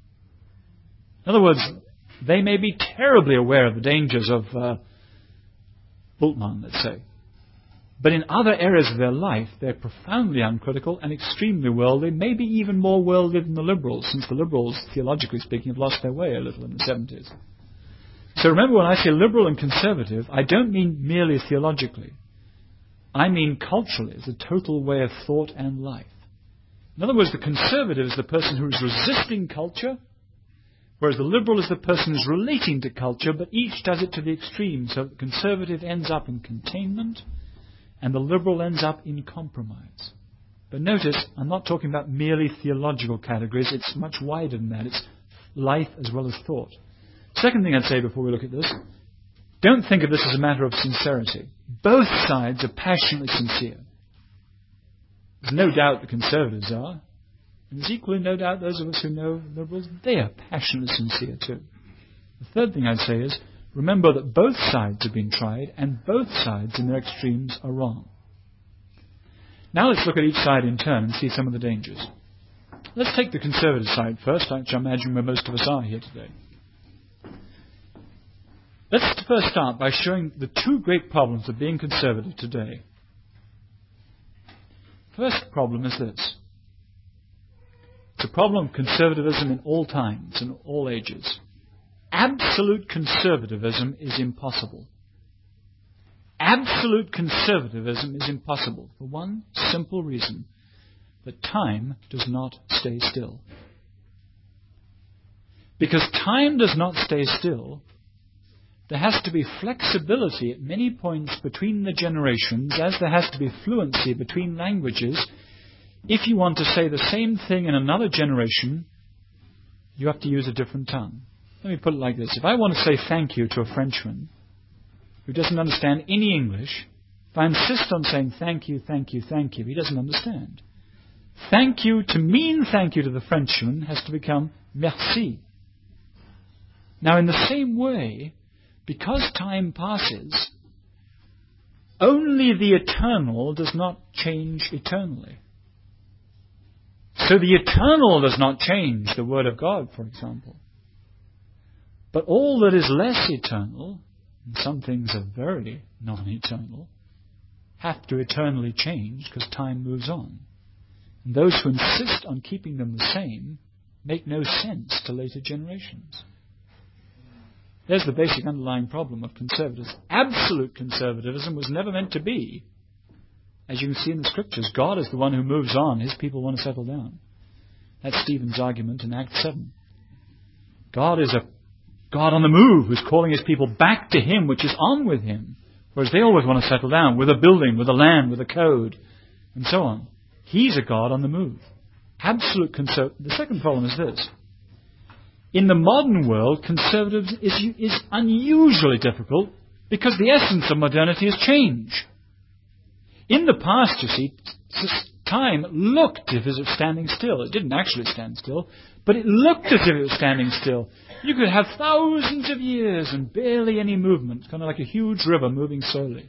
In other words, they may be terribly aware of the dangers of uh, Bultmann, let's say. But in other areas of their life, they're profoundly uncritical and extremely worldly, maybe even more worldly than the liberals, since the liberals, theologically speaking, have lost their way a little in the seventies. So remember, when I say liberal and conservative, I don't mean merely theologically. I mean culturally, as a total way of thought and life. In other words, the conservative is the person who is resisting culture, whereas the liberal is the person who is relating to culture, but each does it to the extreme. So the conservative ends up in containment, and the liberal ends up in compromise. But notice, I'm not talking about merely theological categories. It's much wider than that. It's life as well as thought. Second thing I'd say before we look at this, don't think of this as a matter of sincerity. Both sides are passionately sincere. There's no doubt the conservatives are. And there's equally no doubt those of us who know liberals, they are passionately sincere too. The third thing I'd say is, remember that both sides have been tried, and both sides in their extremes are wrong. Now let's look at each side in turn and see some of the dangers. Let's take the conservative side first, which I imagine where most of us are here today. Let's first start by showing the two great problems of being conservative today. First problem is this. It's a problem of conservatism in all times and all ages. Absolute conservatism is impossible. Absolute conservatism is impossible for one simple reason, that time does not stay still. Because time does not stay still, there has to be flexibility at many points between the generations, as there has to be fluency between languages. If you want to say the same thing in another generation, you have to use a different tongue. Let me put it like this. If I want to say thank you to a Frenchman who doesn't understand any English, if I insist on saying thank you, thank you, thank you, he doesn't understand. Thank you, to mean thank you to the Frenchman, has to become merci. Now, in the same way, because time passes, only the eternal does not change eternally. So the eternal does not change, the Word of God, for example. But all that is less eternal, and some things are very non-eternal, have to eternally change because time moves on. And those who insist on keeping them the same make no sense to later generations. There's the basic underlying problem of conservatives. Absolute conservatism was never meant to be. As you can see in the Scriptures, God is the one who moves on. His people want to settle down. That's Stephen's argument in Acts seven. God is a God on the move who's calling His people back to Him, which is on with Him. Whereas they always want to settle down with a building, with a land, with a code, and so on. He's a God on the move. Absolute conservatism. The second problem is this. In the modern world, conservatism is, is unusually difficult because the essence of modernity is change. In the past, you see, time looked as if it was standing still. It didn't actually stand still, but it looked as if it was standing still. You could have thousands of years and barely any movement, kind of like a huge river moving slowly.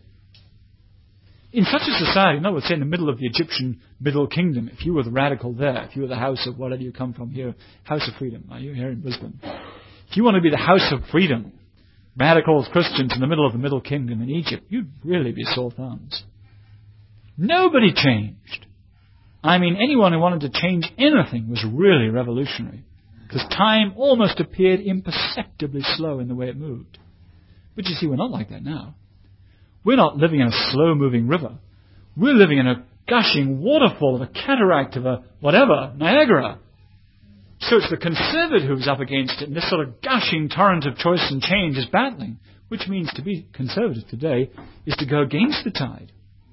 In such a society, in other words, say in the middle of the Egyptian Middle Kingdom, if you were the radical there, if you were the House of whatever you come from here, House of Freedom, are you here in Brisbane? If you want to be the House of Freedom, radical Christians in the middle of the Middle Kingdom in Egypt, you'd really be sore thumbs. Nobody changed. I mean, anyone who wanted to change anything was really revolutionary, because time almost appeared imperceptibly slow in the way it moved. But you see, we're not like that now. We're not living in a slow-moving river. We're living in a gushing waterfall of a cataract of a whatever, Niagara. So it's the conservative who's up against it, and this sort of gushing torrent of choice and change is battling, which means to be conservative today is to go against the tide.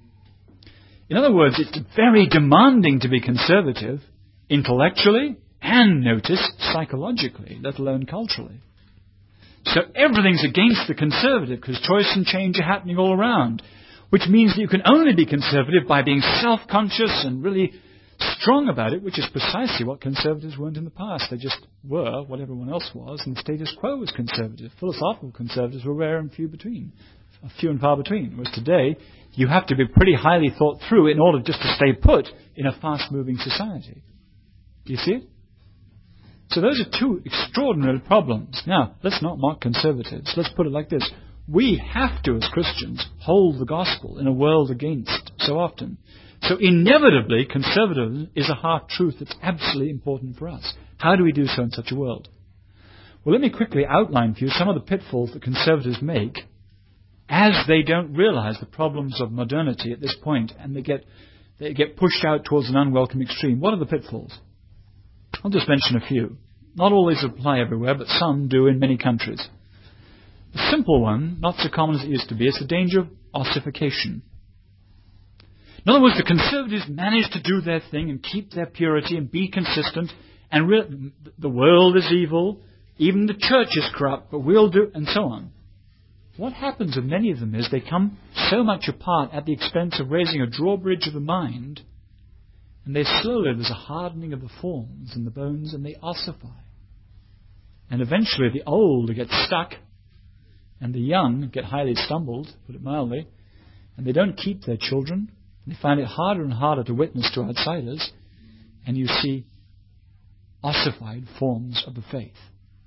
In other words, it's very demanding to be conservative intellectually and, notice, psychologically, let alone culturally. So everything's against the conservative because choice and change are happening all around, which means that you can only be conservative by being self-conscious and really strong about it, which is precisely what conservatives weren't in the past. They just were what everyone else was, and the status quo was conservative. Philosophical conservatives were rare and few between, few and far between. Whereas today, you have to be pretty highly thought through in order just to stay put in a fast-moving society. Do you see it? So those are two extraordinary problems. Now, let's not mock conservatives. Let's put it like this. We have to, as Christians, hold the gospel in a world against so often. So inevitably, conservatism is a half-truth that's absolutely important for us. How do we do so in such a world? Well, let me quickly outline for you some of the pitfalls that conservatives make as they don't realize the problems of modernity at this point, and they get, they get pushed out towards an unwelcome extreme. What are the pitfalls? I'll just mention a few. Not all these apply everywhere, but some do in many countries. The simple one, not so common as it used to be, is the danger of ossification. In other words, the conservatives manage to do their thing and keep their purity and be consistent, and re- the world is evil, even the church is corrupt, but we'll do, and so on. What happens with many of them is they come so much apart at the expense of raising a drawbridge of the mind, and they slowly, there's a hardening of the forms and the bones, and they ossify. And eventually the old get stuck, and the young get highly stumbled, put it mildly, and they don't keep their children. They find it harder and harder to witness to outsiders, and you see ossified forms of the faith.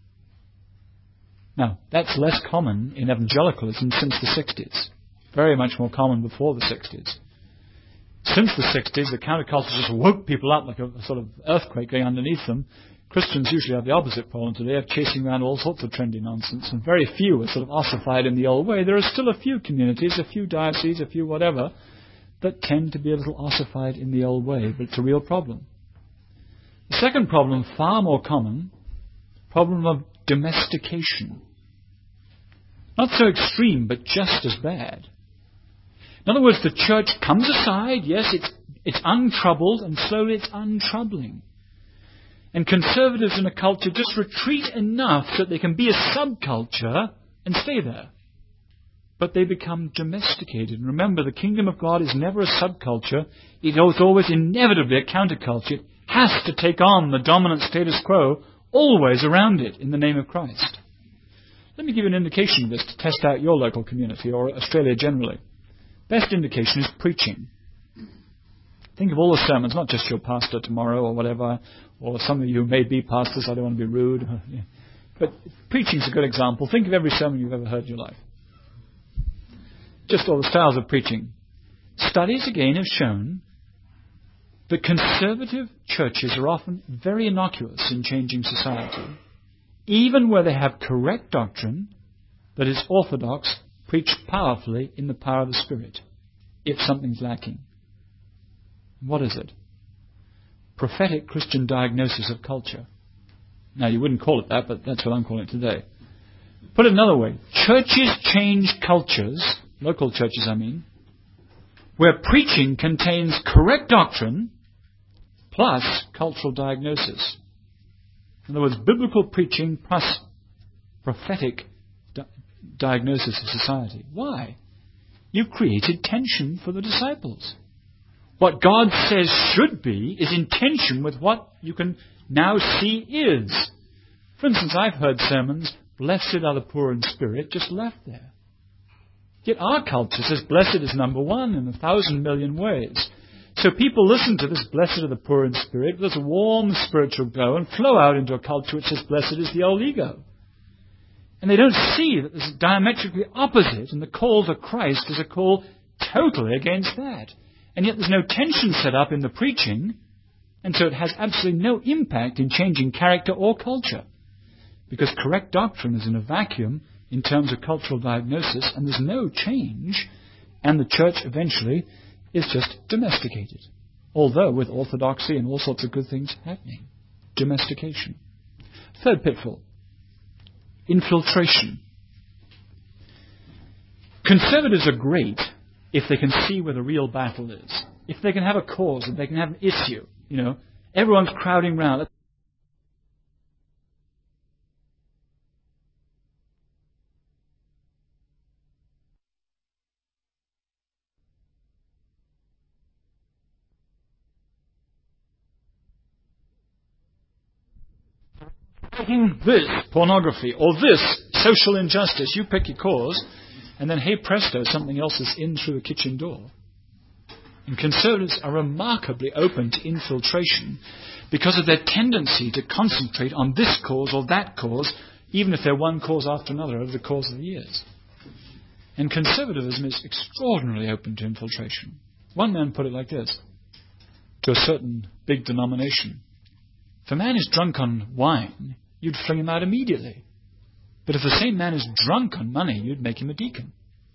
Now, that's less common in evangelicalism since the sixties. Very much more common before the sixties. Since the sixties, the counterculture just woke people up like a, a sort of earthquake going underneath them. Christians usually have the opposite problem today of chasing around all sorts of trendy nonsense, and very few are sort of ossified in the old way. There are still a few communities, a few dioceses, a few whatever, that tend to be a little ossified in the old way, but it's a real problem. The second problem, far more common, problem of domestication. Not so extreme, but just as bad. In other words, the church comes aside, yes, it's, it's untroubled, and slowly it's untroubling. And conservatives in a culture just retreat enough so that they can be a subculture and stay there. But they become domesticated. And remember, the kingdom of God is never a subculture. It is always inevitably a counterculture. It has to take on the dominant status quo always around it in the name of Christ. Let me give you an indication of this to test out your local community or Australia generally. Best indication is preaching. Think of all the sermons, not just your pastor tomorrow or whatever, or some of you may be pastors, I don't want to be rude. But preaching's a good example. Think of every sermon you've ever heard in your life. Just all the styles of preaching. Studies, again, have shown that conservative churches are often very innocuous in changing society, even where they have correct doctrine that is orthodox, preached powerfully in the power of the Spirit, if something's lacking. What is it? Prophetic Christian diagnosis of culture. Now, you wouldn't call it that, but that's what I'm calling it today. Put it another way. Churches change cultures, local churches I mean, where preaching contains correct doctrine plus cultural diagnosis. In other words, biblical preaching plus prophetic di- diagnosis of society. Why? You've created tension for the disciples. What God says should be is in tension with what you can now see is. For instance, I've heard sermons, blessed are the poor in spirit, just left there. Yet our culture says blessed is number one in a thousand million ways. So people listen to this blessed are the poor in spirit, there's a warm spiritual glow, and flow out into a culture which says blessed is the old ego. And they don't see that this is diametrically opposite, and the call to Christ is a call totally against that. And yet there's no tension set up in the preaching, and so it has absolutely no impact in changing character or culture. Because correct doctrine is in a vacuum in terms of cultural diagnosis, and there's no change, and the church eventually is just domesticated. Although with orthodoxy and all sorts of good things happening. Domestication. Third pitfall. Infiltration. Conservatives are great if they can see where the real battle is. If they can have a cause, if they can have an issue. You know, everyone's crowding round. This pornography or this social injustice, you pick your cause, and then, hey presto, something else is in through the kitchen door. And conservatives are remarkably open to infiltration because of their tendency to concentrate on this cause or that cause, even if they're one cause after another over the course of the years. And conservatism is extraordinarily open to infiltration. One man put it like this, to a certain big denomination. If a man is drunk on wine, you'd fling him out immediately. But if the same man is drunk on money, you'd make him a deacon.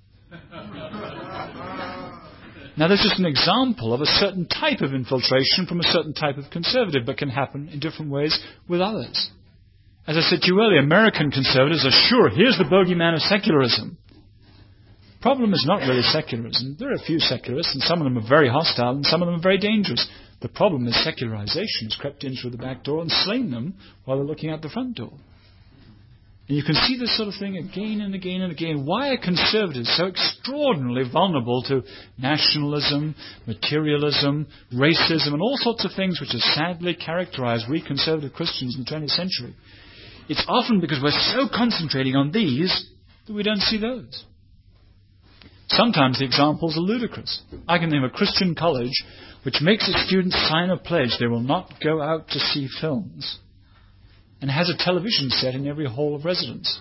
Now, this is an example of a certain type of infiltration from a certain type of conservative, but can happen in different ways with others. As I said to you earlier, American conservatives are sure, here's the bogeyman of secularism. The problem is not really secularism. There are a few secularists, and some of them are very hostile, and some of them are very dangerous. The problem is secularization has crept in through the back door and slain them while they're looking out the front door. And you can see this sort of thing again and again and again. Why are conservatives so extraordinarily vulnerable to nationalism, materialism, racism, and all sorts of things which have sadly characterized we conservative Christians in the twentieth century? It's often because we're so concentrating on these that we don't see those. Sometimes the examples are ludicrous. I can name a Christian college which makes its students sign a pledge they will not go out to see films, and has a television set in every hall of residence.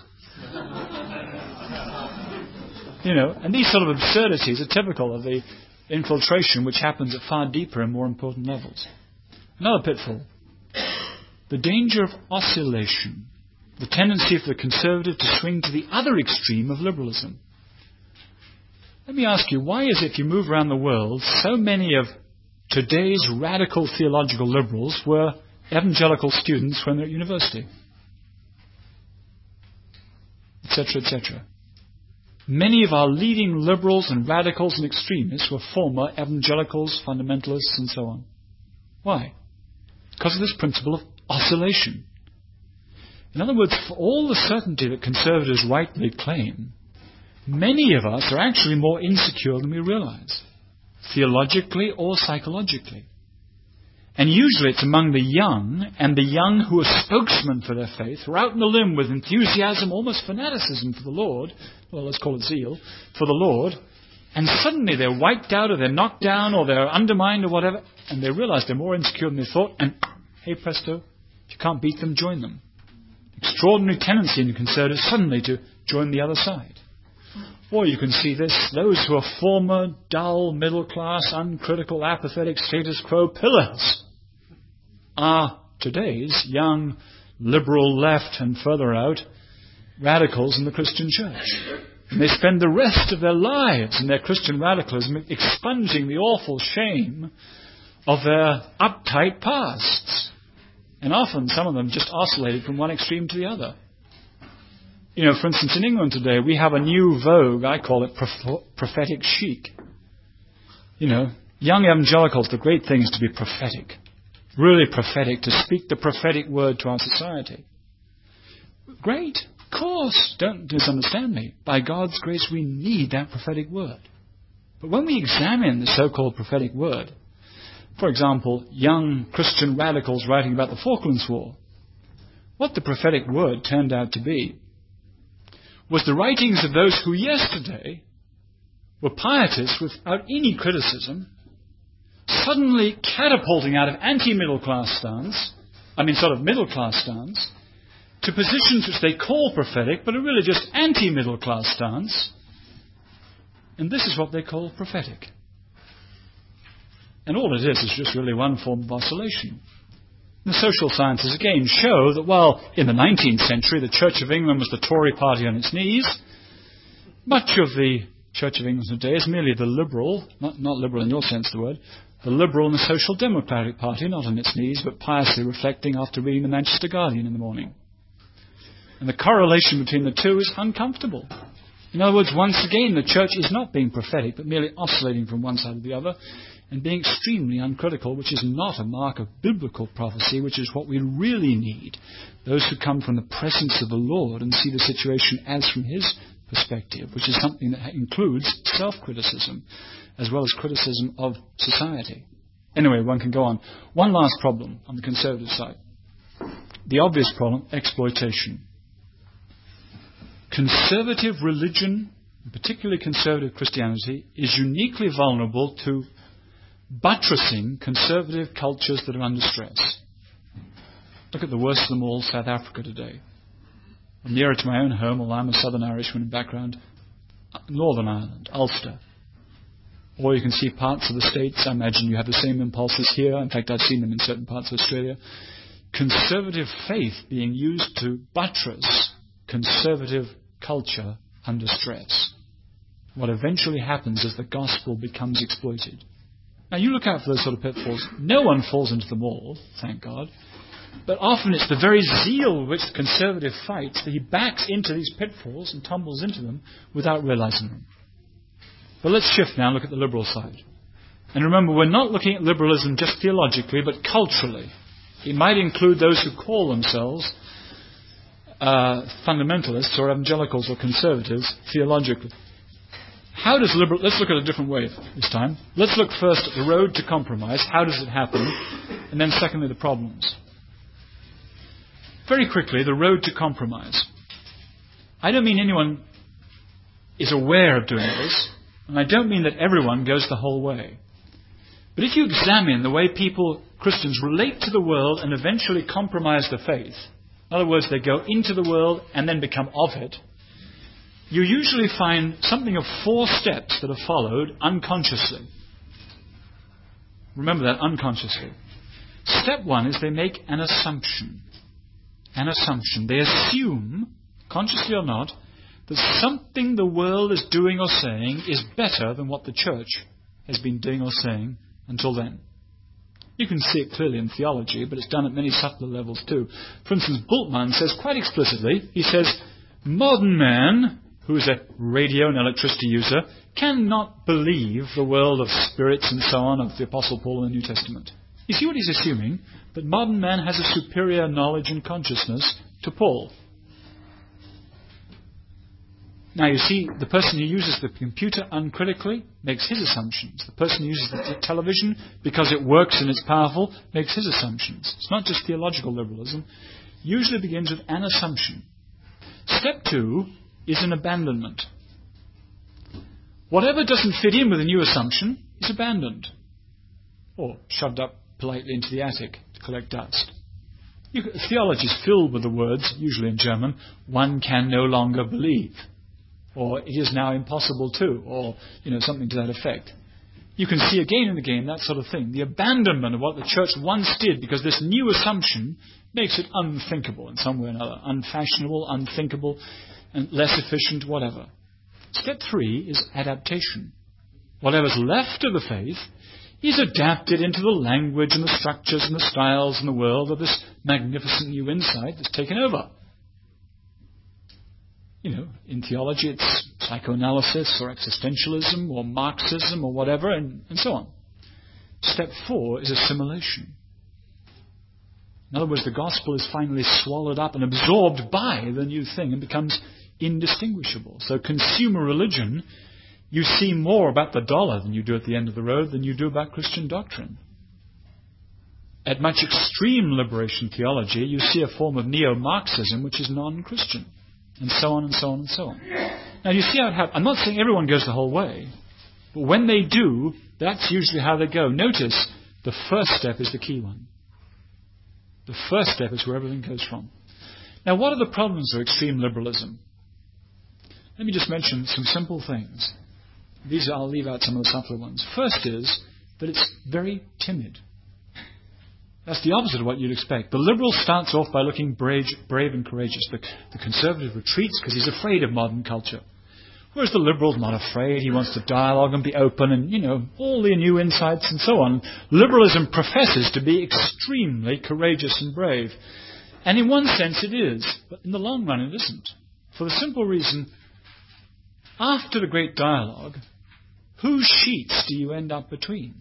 You know, and these sort of absurdities are typical of the infiltration which happens at far deeper and more important levels. Another pitfall. The danger of oscillation. The tendency of the conservative to swing to the other extreme of liberalism. Let me ask you, why is it if you move around the world, so many of today's radical theological liberals were evangelical students when they're at university? Etc., et cetera. Many of our leading liberals and radicals and extremists were former evangelicals, fundamentalists, and so on. Why? Because of this principle of oscillation. In other words, for all the certainty that conservatives rightly claim, many of us are actually more insecure than we realize, theologically or psychologically. And usually it's among the young, and the young who are spokesmen for their faith, who are out on the limb with enthusiasm, almost fanaticism for the Lord, well, let's call it zeal, for the Lord, and suddenly they're wiped out or they're knocked down or they're undermined or whatever, and they realize they're more insecure than they thought, and hey presto, if you can't beat them, join them. extraordinary tendency in conservatives suddenly to join the other side. Or you can see this, those who are former, dull, middle-class, uncritical, apathetic, status quo pillars are today's young, liberal left and further out radicals in the Christian church. And they spend the rest of their lives in their Christian radicalism expunging the awful shame of their uptight pasts. And often some of them just oscillated from one extreme to the other. You know, for instance, in England today, we have a new vogue, I call it proph- prophetic chic. You know, young evangelicals, the great thing is to be prophetic. Really prophetic, to speak the prophetic word to our society. Great, of course, don't misunderstand me. By God's grace, we need that prophetic word. But when we examine the so-called prophetic word, for example, young Christian radicals writing about the Falklands War, what the prophetic word turned out to be was the writings of those who yesterday were pietists without any criticism, suddenly catapulting out of anti-middle class stance, I mean sort of middle class stance, to positions which they call prophetic, but are really just anti-middle class stance. And this is what they call prophetic. And all it is is just really one form of oscillation. The social sciences again show that while in the nineteenth century the Church of England was the Tory party on its knees, much of the Church of England today is merely the liberal, not, not liberal in your sense of the word, the liberal and the Social Democratic Party, not on its knees, but piously reflecting after reading the Manchester Guardian in the morning. And the correlation between the two is uncomfortable. In other words, once again, the church is not being prophetic, but merely oscillating from one side to the other, and being extremely uncritical, which is not a mark of biblical prophecy, which is what we really need. Those who come from the presence of the Lord and see the situation as from His perspective, which is something that includes self-criticism, as well as criticism of society. Anyway, one can go on. One last problem on the conservative side. The obvious problem, exploitation. Conservative religion, particularly conservative Christianity, is uniquely vulnerable to buttressing conservative cultures that are under stress. Look at the worst of them all, South Africa today. I'm nearer to my own home, although I'm a Southern Irishman in background, Northern Ireland, Ulster. Or you can see parts of the States. I imagine you have the same impulses here. In fact, I've seen them in certain parts of Australia. Conservative faith being used to buttress conservative culture under stress. What eventually happens is the gospel becomes exploited. Now, you look out for those sort of pitfalls. No one falls into them all, thank God. But often it's the very zeal with which the conservative fights that he backs into these pitfalls and tumbles into them without realizing them. But let's shift now and look at the liberal side. And remember, we're not looking at liberalism just theologically, but culturally. It might include those who call themselves uh, fundamentalists or evangelicals or conservatives theologically. How does liberal... Let's look at a different way this time. Let's look first at the road to compromise. How does it happen? And then secondly, the problems. Very quickly, the road to compromise. I don't mean anyone is aware of doing this, and I don't mean that everyone goes the whole way. But if you examine the way people, Christians, relate to the world and eventually compromise the faith, in other words, they go into the world and then become of it, you usually find something of four steps that are followed unconsciously. Remember that, unconsciously. Step one is they make an assumption. An assumption. They assume, consciously or not, that something the world is doing or saying is better than what the church has been doing or saying until then. You can see it clearly in theology, but it's done at many subtler levels too. For instance, Bultmann says quite explicitly, he says, modern man, who is a radio and electricity user, cannot believe the world of spirits and so on of the Apostle Paul in the New Testament. You see what he's assuming? That modern man has a superior knowledge and consciousness to Paul. Now you see, the person who uses the computer uncritically makes his assumptions. The person who uses the television, because it works and it's powerful, makes his assumptions. It's not just theological liberalism. Usually begins with an assumption. Step two is an abandonment. Whatever doesn't fit in with a new assumption is abandoned, or shoved up politely into the attic to collect dust. You, theology is filled with the words, usually in German, one can no longer believe, or it is now impossible to, or you know something to that effect. You can see again and again that sort of thing. The abandonment of what the church once did because this new assumption makes it unthinkable in some way or another. Unfashionable, unthinkable, and less efficient, whatever. Step three is adaptation. Whatever's left of the faith is adapted into the language and the structures and the styles and the world of this magnificent new insight that's taken over. You know, in theology it's psychoanalysis or existentialism or Marxism or whatever, and, and so on. Step four is assimilation. In other words, the gospel is finally swallowed up and absorbed by the new thing and becomes indistinguishable. So consumer religion, you see more about the dollar than you do at the end of the road than you do about Christian doctrine. At much extreme liberation theology, you see a form of neo-Marxism which is non-Christian. And so on and so on and so on. Now you see how it happens. I'm not saying everyone goes the whole way. But when they do, that's usually how they go. Notice, the first step is the key one. The first step is where everything goes from. Now what are the problems of extreme liberalism? Let me just mention some simple things. These I'll leave out some of the subtler ones. First is that it's very timid. That's the opposite of what you'd expect. The liberal starts off by looking brave, brave and courageous. The, the conservative retreats because he's afraid of modern culture. Whereas the liberal's not afraid. He wants to dialogue and be open and, you know, all the new insights and so on. Liberalism professes to be extremely courageous and brave. And in one sense it is. But in the long run it isn't. For the simple reason, after the great dialogue, whose sheets do you end up between?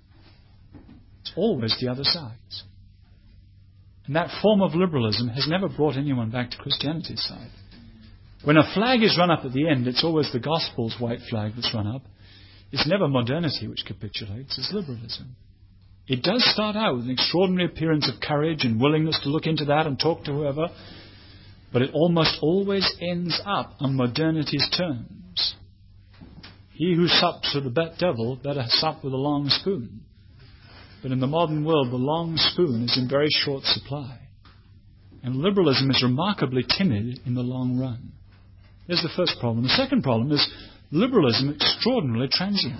Always the other sides. And that form of liberalism has never brought anyone back to Christianity's side. When a flag is run up at the end, it's always the gospel's white flag that's run up. It's never modernity which capitulates, it's liberalism. It does start out with an extraordinary appearance of courage and willingness to look into that and talk to whoever, but it almost always ends up on modernity's terms. He who sups with the devil better sup with a long spoon. But in the modern world, the long spoon is in very short supply. And liberalism is remarkably timid in the long run. There's the first problem. The second problem is liberalism extraordinarily transient.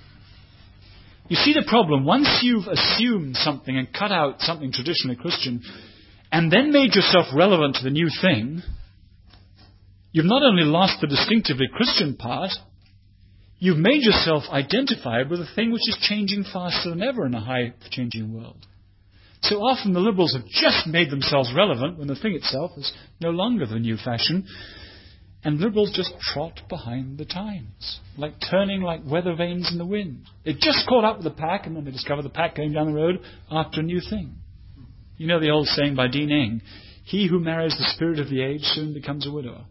You see the problem, once you've assumed something and cut out something traditionally Christian, and then made yourself relevant to the new thing, you've not only lost the distinctively Christian part, you've made yourself identified with a thing which is changing faster than ever in a high-changing world. So often the liberals have just made themselves relevant when the thing itself is no longer the new fashion, and liberals just trot behind the times, like turning like weather vanes in the wind. They've just caught up with the pack, and then they discover the pack going down the road after a new thing. You know the old saying by Dean Eng, he who marries the spirit of the age soon becomes a widower.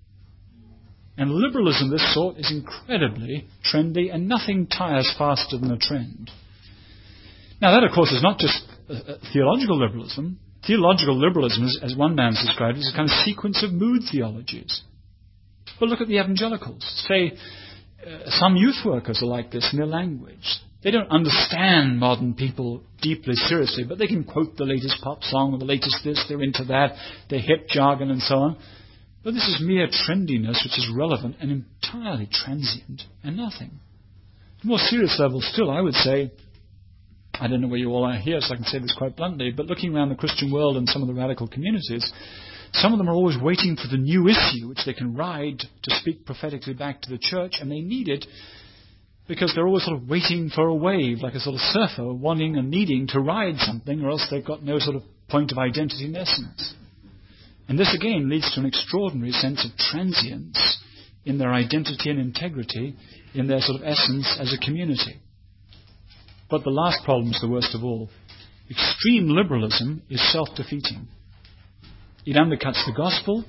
And liberalism of this sort is incredibly trendy, and nothing tires faster than a trend. Now that, of course, is not just uh, uh, theological liberalism. Theological liberalism, as, as one man described it, is a kind of sequence of mood theologies. But look at the evangelicals. Say, uh, some youth workers are like this in their language. They don't understand modern people deeply, seriously, but they can quote the latest pop song or the latest this, they're into that, their hip jargon and so on. But this is mere trendiness which is relevant and entirely transient and nothing. At a more serious level still, I would say, I don't know where you all are here, so I can say this quite bluntly, but looking around the Christian world and some of the radical communities, some of them are always waiting for the new issue which they can ride to speak prophetically back to the church, and they need it because they're always sort of waiting for a wave, like a sort of surfer wanting and needing to ride something, or else they've got no sort of point of identity in essence. And this again leads to an extraordinary sense of transience in their identity and integrity, in their sort of essence as a community. But the last problem is the worst of all. Extreme liberalism is self-defeating. It undercuts the gospel.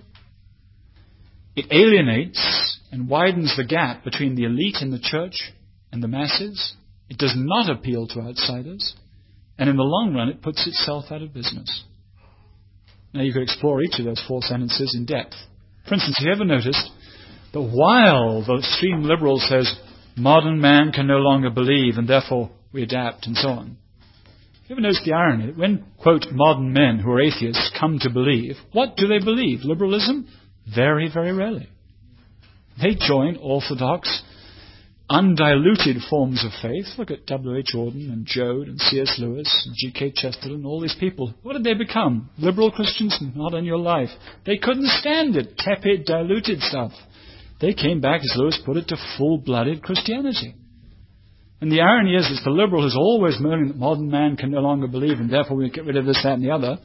It alienates and widens the gap between the elite in the church and the masses. It does not appeal to outsiders. And in the long run, it puts itself out of business. Now you could explore each of those four sentences in depth. For instance, have you ever noticed that while the extreme liberal says, modern man can no longer believe and therefore we adapt and so on, have you you ever notice the irony that when, quote, modern men who are atheists come to believe, what do they believe? Liberalism? Very, very rarely. They join orthodox, undiluted forms of faith. Look at W H Auden and Joad and C S Lewis and G K Chesterton, all these people. What did they become? Liberal Christians? Not in your life. They couldn't stand it. Tepid, diluted stuff. They came back, as Lewis put it, to full-blooded Christianity. And the irony is, it's the liberal who's always moaning that modern man can no longer believe and therefore we get rid of this, that and the other,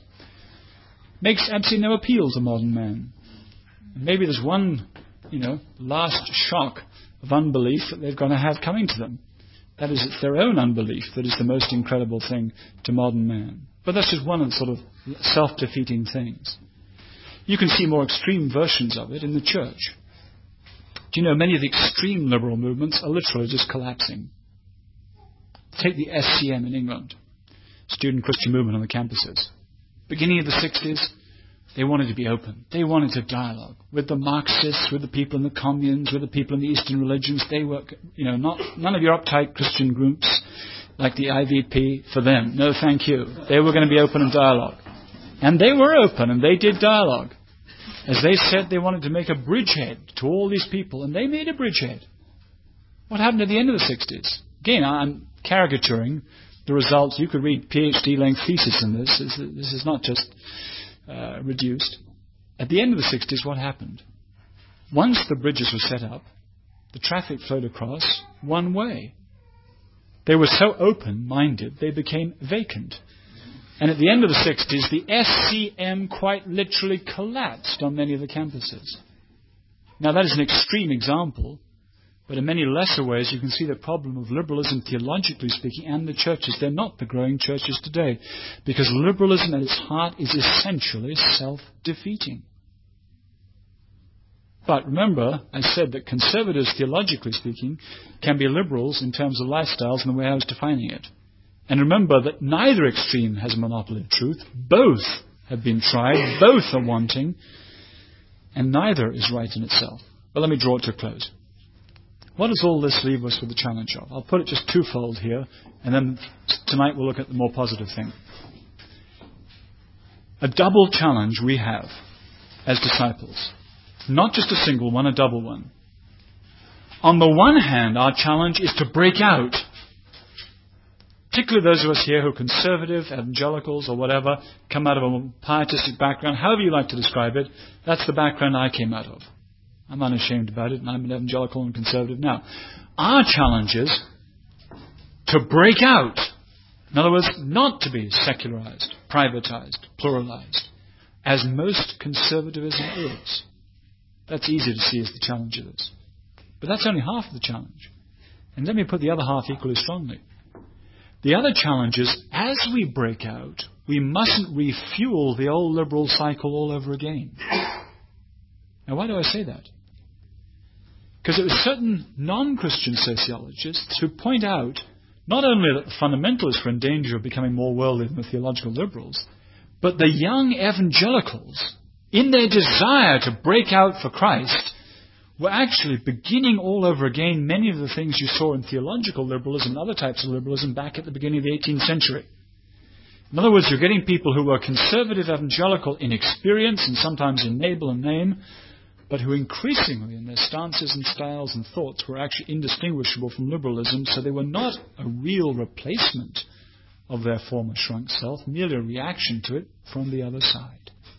makes absolutely no appeal to modern man. And maybe there's one, you know, last shock of unbelief that they're going to have coming to them. That is, it's their own unbelief that is the most incredible thing to modern man. But that's just one of the sort of self-defeating things. You can see more extreme versions of it in the church. Do you know, many of the extreme liberal movements are literally just collapsing. Take the S C M in England, Student Christian Movement on the campuses. Beginning of the sixties, they wanted to be open. They wanted to dialogue with the Marxists, with the people in the communes, with the people in the Eastern religions. They were, you know, not none of your uptight Christian groups like the I V P for them. No, thank you. They were going to be open and dialogue. And they were open and they did dialogue. As they said, they wanted to make a bridgehead to all these people, and they made a bridgehead. What happened at the end of the sixties? Again, I'm caricaturing the results. You could read PhD length thesis in this. This is not just uh, reduced. At the end of the sixties, what happened? Once the bridges were set up, the traffic flowed across one way. They were so open-minded, they became vacant. And at the end of the sixties, the S C M quite literally collapsed on many of the campuses. Now, that is an extreme example, but in many lesser ways, you can see the problem of liberalism, theologically speaking, and the churches. They're not the growing churches today, because liberalism at its heart is essentially self-defeating. But remember, I said that conservatives, theologically speaking, can be liberals in terms of lifestyles and the way I was defining it. And remember that neither extreme has a monopoly of truth. Both have been tried, both are wanting, and neither is right in itself. But let me draw it to a close. What does all this leave us with the challenge of? I'll put it just twofold here, and then tonight we'll look at the more positive thing. A double challenge we have as disciples. Not just a single one, a double one. On the one hand, our challenge is to break out. Particularly those of us here who are conservative, evangelicals or whatever, come out of a pietistic background, however you like to describe it, that's the background I came out of. I'm unashamed about it, and I'm an evangelical and conservative now. Our challenge is to break out. In other words, not to be secularized, privatized, pluralized, as most conservatism is. That's easy to see as the challenge of this. But that's only half of the challenge. And let me put the other half equally strongly. The other challenge is, as we break out, we mustn't refuel the old liberal cycle all over again. Now, why do I say that? Because it was certain non-Christian sociologists who point out not only that the fundamentalists were in danger of becoming more worldly than the theological liberals, but the young evangelicals, in their desire to break out for Christ, were actually beginning all over again many of the things you saw in theological liberalism and other types of liberalism back at the beginning of the eighteenth century. In other words, you're getting people who were conservative evangelical in experience and sometimes in label and name, but who increasingly in their stances and styles and thoughts were actually indistinguishable from liberalism, so they were not a real replacement of their former shrunk self, merely a reaction to it from the other side.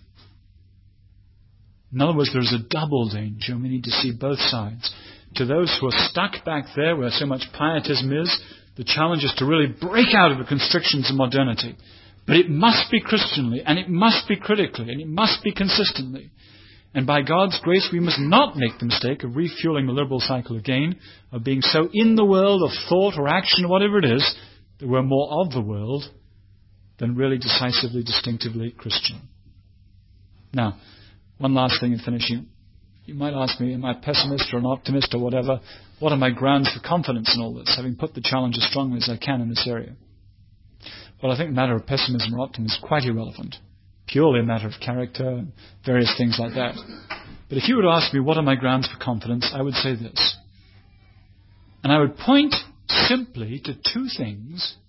In other words, there is a double danger, and we need to see both sides. To those who are stuck back there where so much pietism is, the challenge is to really break out of the constrictions of modernity. But it must be Christianly, and it must be critically, and it must be consistently. And by God's grace, we must not make the mistake of refueling the liberal cycle again, of being so in the world of thought or action or whatever it is, that we're more of the world than really decisively, distinctively Christian. Now, one last thing in finishing. You might ask me, am I a pessimist or an optimist or whatever? What are my grounds for confidence in all this, having put the challenge as strongly as I can in this area? Well, I think the matter of pessimism or optimism is quite irrelevant. Purely a matter of character and various things like that. But if you were to ask me what are my grounds for confidence, I would say this. And I would point simply to two things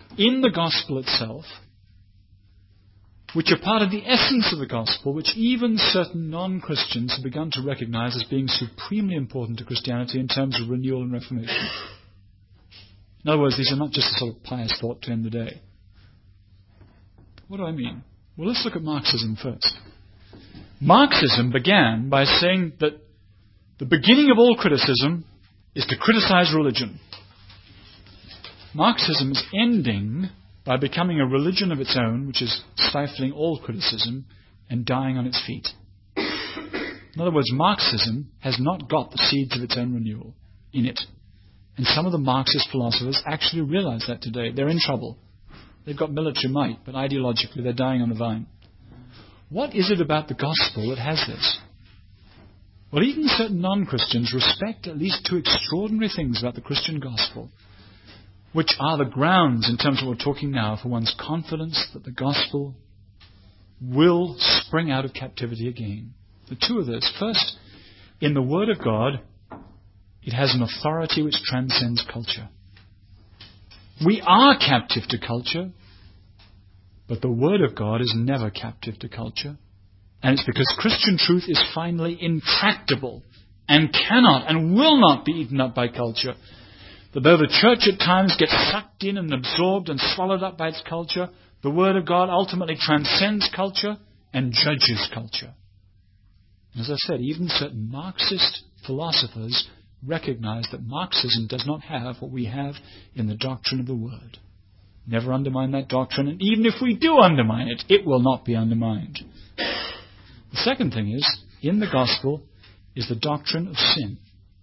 in the gospel itself, which are part of the essence of the gospel, which even certain non-Christians have begun to recognize as being supremely important to Christianity in terms of renewal and reformation. In other words, these are not just a sort of pious thought to end the day. What do I mean? Well, let's look at Marxism first. Marxism began by saying that the beginning of all criticism is to criticize religion. Marxism is ending by becoming a religion of its own, which is stifling all criticism and dying on its feet. In other words, Marxism has not got the seeds of its own renewal in it. And some of the Marxist philosophers actually realize that today. They're in trouble. They've got military might, but ideologically they're dying on the vine. What is it about the gospel that has this? Well, even certain non-Christians respect at least two extraordinary things about the Christian gospel, which are the grounds, in terms of what we're talking now, for one's confidence that the gospel will spring out of captivity again. The two of those. First, in the Word of God, it has an authority which transcends culture. We are captive to culture, but the Word of God is never captive to culture. And it's because Christian truth is finally intractable and cannot and will not be eaten up by culture. That though the church at times gets sucked in and absorbed and swallowed up by its culture, the Word of God ultimately transcends culture and judges culture. As I said, even certain Marxist philosophers recognize that Marxism does not have what we have in the doctrine of the Word. Never undermine that doctrine, and even if we do undermine it, it will not be undermined. The second thing is, in the gospel, is the doctrine of sin.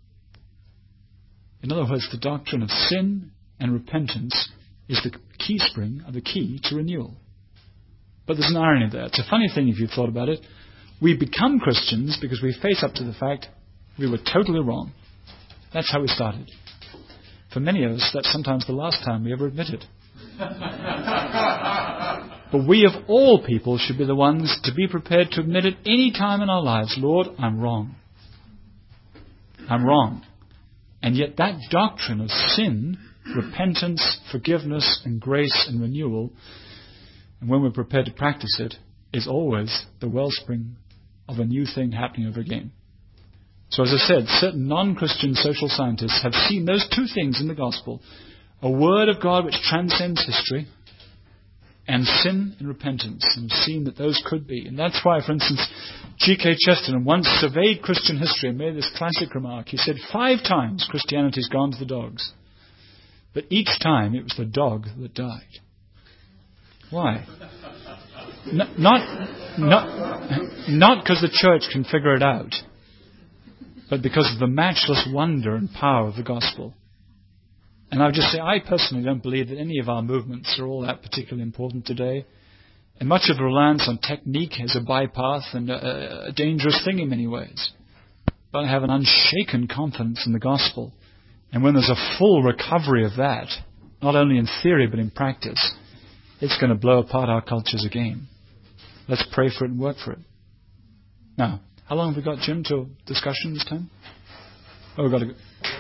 In other words, the doctrine of sin and repentance is the key spring, or the key to renewal. But there's an irony there. It's a funny thing if you've thought about it. We become Christians because we face up to the fact we were totally wrong. That's how we started. For many of us, that's sometimes the last time we ever admit it. But we of all people should be the ones to be prepared to admit at any time in our lives, Lord, I'm wrong. I'm wrong. And yet that doctrine of sin, repentance, forgiveness, and grace and renewal, and when we're prepared to practice it, is always the wellspring of a new thing happening over again. So as I said, certain non-Christian social scientists have seen those two things in the gospel. A word of God which transcends history, and sin and repentance, and have seen that those could be. And that's why, for instance, G K Chesterton once surveyed Christian history and made this classic remark. He said, five times Christianity's gone to the dogs. But each time it was the dog that died. Why? No, not not not because the church can figure it out, but because of the matchless wonder and power of the gospel. And I would just say, I personally don't believe that any of our movements are all that particularly important today. And much of the reliance on technique is a bypass and a, a dangerous thing in many ways. But I have an unshaken confidence in the gospel. And when there's a full recovery of that, not only in theory but in practice, it's going to blow apart our cultures again. Let's pray for it and work for it. Now, how long have we got, Jim, till discussion this time? Oh, we've got to go.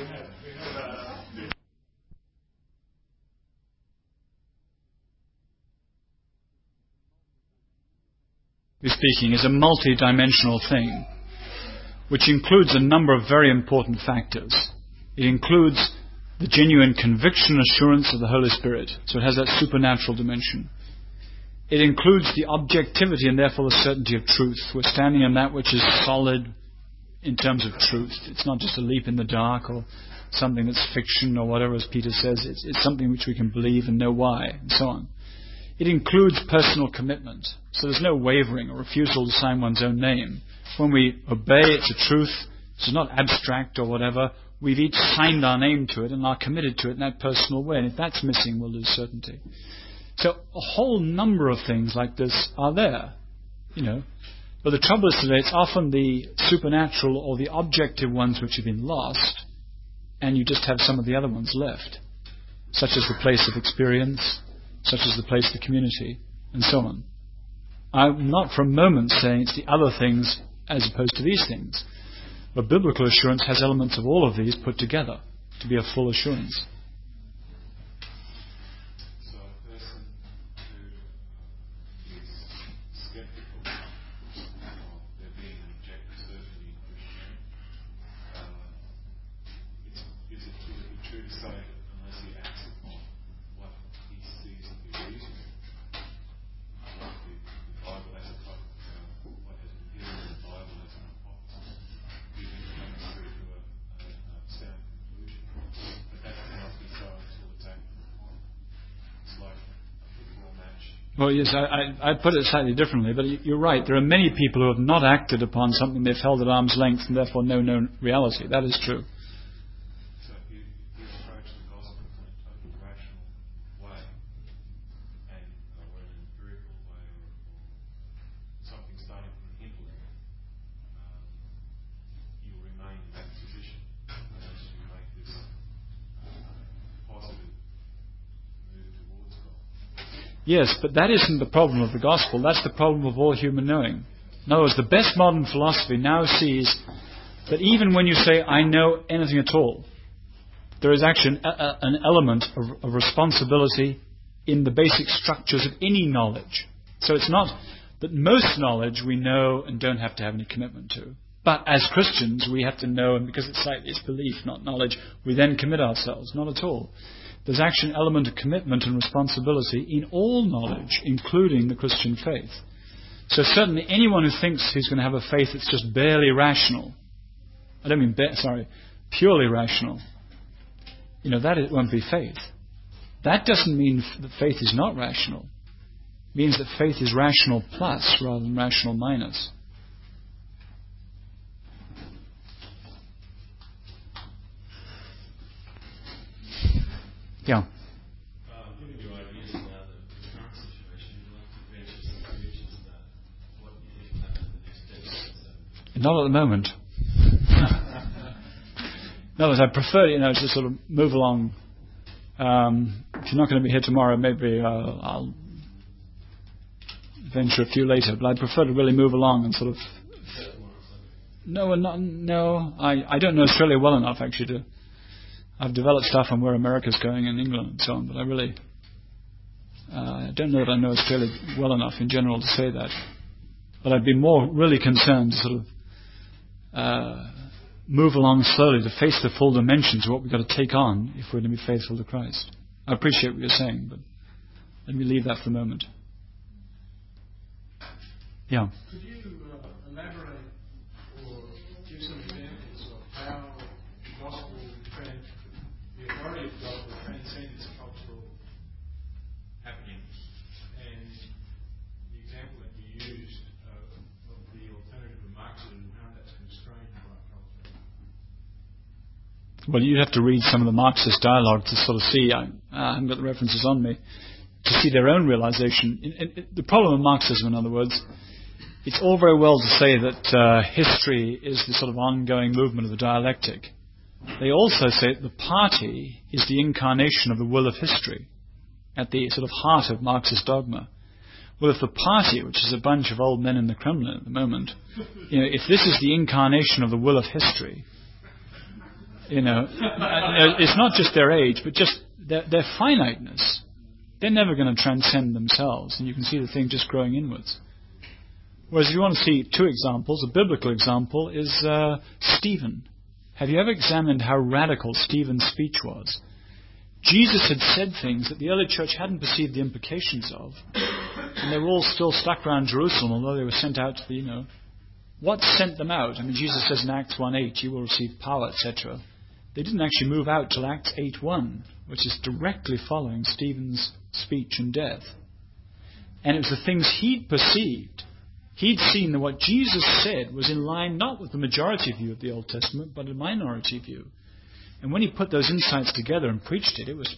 Speaking is a multi-dimensional thing, which includes a number of very important factors. It includes the genuine conviction assurance of the Holy Spirit, so it has that supernatural dimension. It includes the objectivity and therefore the certainty of truth. We're standing on that which is solid in terms of truth. It's not just a leap in the dark or something that's fiction or whatever, as Peter says. It's, it's something which we can believe and know why, and so on. It includes personal commitment. So there's no wavering or refusal to sign one's own name. When we obey, it's a truth. It's not abstract or whatever. We've each signed our name to it and are committed to it in that personal way. And if that's missing, we'll lose certainty. So a whole number of things like this are there, you know. But the trouble is today, it's often the supernatural or the objective ones which have been lost, and you just have some of the other ones left, such as the place of experience, such as the place of the community, and so on. I'm not for a moment saying it's the other things as opposed to these things. But biblical assurance has elements of all of these put together to be a full assurance. So say unless he acts upon what he sees to be reasonable, like the, the Bible as a type of uh, what has been given in the Bible as an hypothesis, you can come through to a, a, a sound conclusion. But that cannot be so until it's acted upon. It's like a football match. Well, yes, I, I, I put it slightly differently, but you're right. There are many people who have not acted upon something they've held at arm's length and therefore know no reality. That is true. So if you, if you approach the gospel in a totally rational way, and uh, whether in an empirical way or, or something starting from the intellect, um, you'll remain in that position unless you make this uh, positive move towards God. Yes, but that isn't the problem of the gospel. That's the problem of all human knowing. In other words, the best modern philosophy now sees that even when you say, I know anything at all, there is actually an, a, an element of, of responsibility in the basic structures of any knowledge. So it's not that most knowledge we know and don't have to have any commitment to. But as Christians, we have to know, and because it's like it's belief, not knowledge, we then commit ourselves. Not at all. There's actually an element of commitment and responsibility in all knowledge, including the Christian faith. So certainly anyone who thinks he's going to have a faith that's just barely rational, I don't mean, ba- sorry, purely rational, you know, that it won't be faith. That doesn't mean f- that faith is not rational. It means that faith is rational plus rather than rational minus. Yeah. Uh, giving you ideas about the current situation, you'd like to venture some predictions about what you think will happen in the next decade. Not at the moment. No, I prefer, you know, to sort of move along. Um, if you're not going to be here tomorrow, maybe uh, I'll venture a few later. But I prefer to really move along and sort of. No, not, no, I, I don't know Australia well enough actually to. I've developed stuff on where America's going and England and so on, but I really uh, I don't know that I know Australia well enough in general to say that. But I'd be more really concerned to sort of uh, move along slowly to face the full dimensions of what we've got to take on if we're going to be faithful to Christ. I appreciate what you're saying, but let me leave that for a moment. Yeah. Could you uh, elaborate or give some examples of how the gospel, trans- the authority of the gospel transcends cultural happenings, and the example that you used uh, of the alternative of Marxism, how that's constrained by culture? Well, you'd have to read some of the Marxist dialogue to sort of see, I, I haven't got the references on me, to see their own realization. In, in, the problem of Marxism, in other words, it's all very well to say that uh, history is the sort of ongoing movement of the dialectic. They also say that the party is the incarnation of the will of history, at the sort of heart of Marxist dogma. Well, if the party, which is a bunch of old men in the Kremlin at the moment, you know, if this is the incarnation of the will of history, you know, it's not just their age, but just their, their finiteness. They're never going to transcend themselves, and you can see the thing just growing inwards. Whereas if you want to see two examples, a biblical example is uh, Stephen. Have you ever examined how radical Stephen's speech was? Jesus had said things that the early church hadn't perceived the implications of, and they were all still stuck around Jerusalem, although they were sent out to the, you know, what sent them out? I mean, Jesus says in Acts one eight, you will receive power, et cetera. They didn't actually move out till Acts eight one, which is directly following Stephen's speech and death. And it was the things he'd perceived. He'd seen that what Jesus said was in line not with the majority view of the Old Testament, but a minority view. And when he put those insights together and preached it, it was...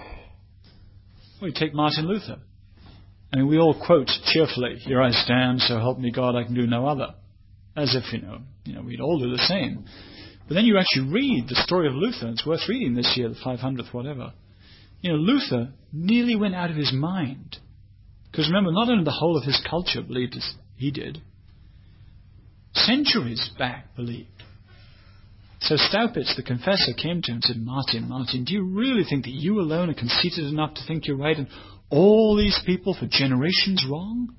Well, you take Martin Luther. I mean, we all quote cheerfully, here I stand, so help me God, I can do no other. As if, you know, you know, we'd all do the same. But then you actually read the story of Luther, and it's worth reading this year, the five hundredth, whatever. You know, Luther nearly went out of his mind. Because remember, not only the whole of his culture believed as he did, centuries back believed. So Staupitz, the confessor, came to him and said, Martin, Martin, do you really think that you alone are conceited enough to think you're right and all these people for generations wrong?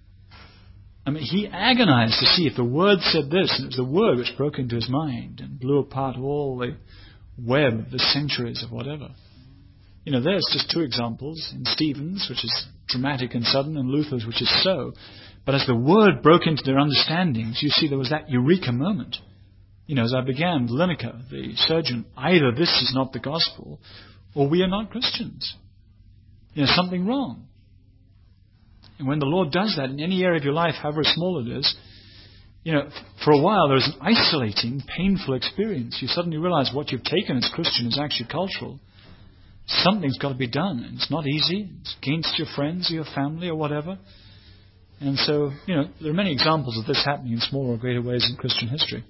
I mean, he agonized to see if the word said this, and it was the word which broke into his mind and blew apart all the web of the centuries of whatever. You know, there's just two examples. In Stephen's, which is dramatic and sudden, and Luther's, which is so. But as the word broke into their understandings, you see there was that eureka moment. You know, as I began with Lineker, the surgeon, either this is not the gospel, or we are not Christians. There's something wrong. And when the Lord does that in any area of your life, however small it is, you know, for a while there is an isolating, painful experience. You suddenly realize what you've taken as Christian is actually cultural. Something's got to be done. And it's not easy. It's against your friends or your family or whatever. And so, you know, there are many examples of this happening in smaller or greater ways in Christian history.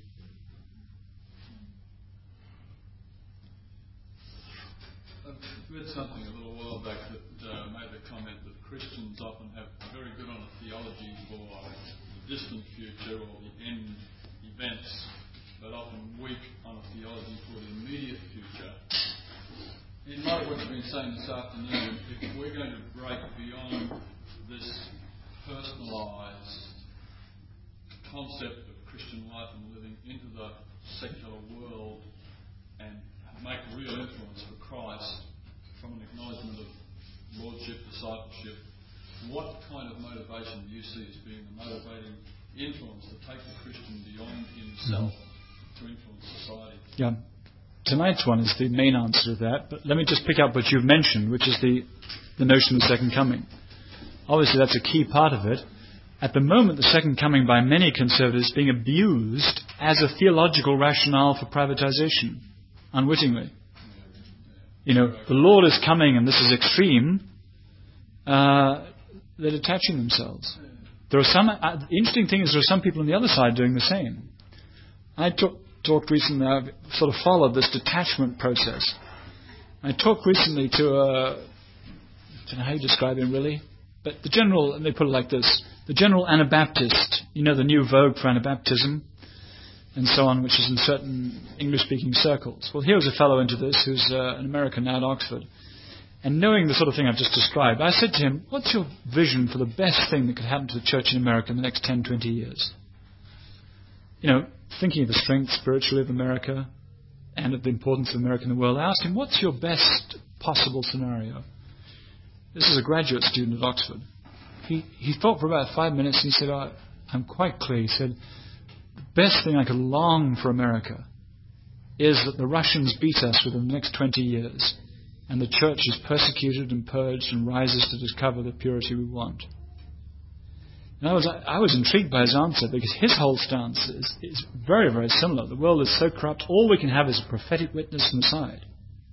I read something a little while back that uh, made the comment that Christians often have very good on a theology for the distant future or the end events, but often weak on a theology for the immediate future. In light of what you've been saying this afternoon, if we're going to break beyond this personalised concept of Christian life and living into the secular world and make real influence for Christ from an acknowledgement of lordship, discipleship, what kind of motivation do you see as being the motivating influence to take the Christian beyond himself mm-hmm. to influence society? Yeah. Tonight's one is the main answer to that, but let me just pick up what you've mentioned, which is the, the notion of the second coming. Obviously, that's a key part of it. At the moment, the second coming by many conservatives is being abused as a theological rationale for privatization, unwittingly. You know, the Lord is coming and this is extreme. Uh, they're detaching themselves. There are some. Uh, the interesting thing is there are some people on the other side doing the same. I talk, talked recently. I've sort of followed this detachment process. I talked recently to a. I don't know how you describe him really, but the general. And they put it like this: the general Anabaptist. You know, the new vogue for Anabaptism, and so on, which is in certain English-speaking circles. Well, here was a fellow into this who's uh, an American now at Oxford. And knowing the sort of thing I've just described, I said to him, what's your vision for the best thing that could happen to the church in America in the next ten, twenty years? You know, thinking of the strength spiritually of America and of the importance of America in the world, I asked him, what's your best possible scenario? This is a graduate student at Oxford. He, he thought for about five minutes and he said, oh, I'm quite clear. He said, the best thing I could long for America is that the Russians beat us within the next twenty years and the church is persecuted and purged and rises to discover the purity we want. And I was, I was intrigued by his answer because his whole stance is, is very, very similar. The world is so corrupt, all we can have is a prophetic witness from the side.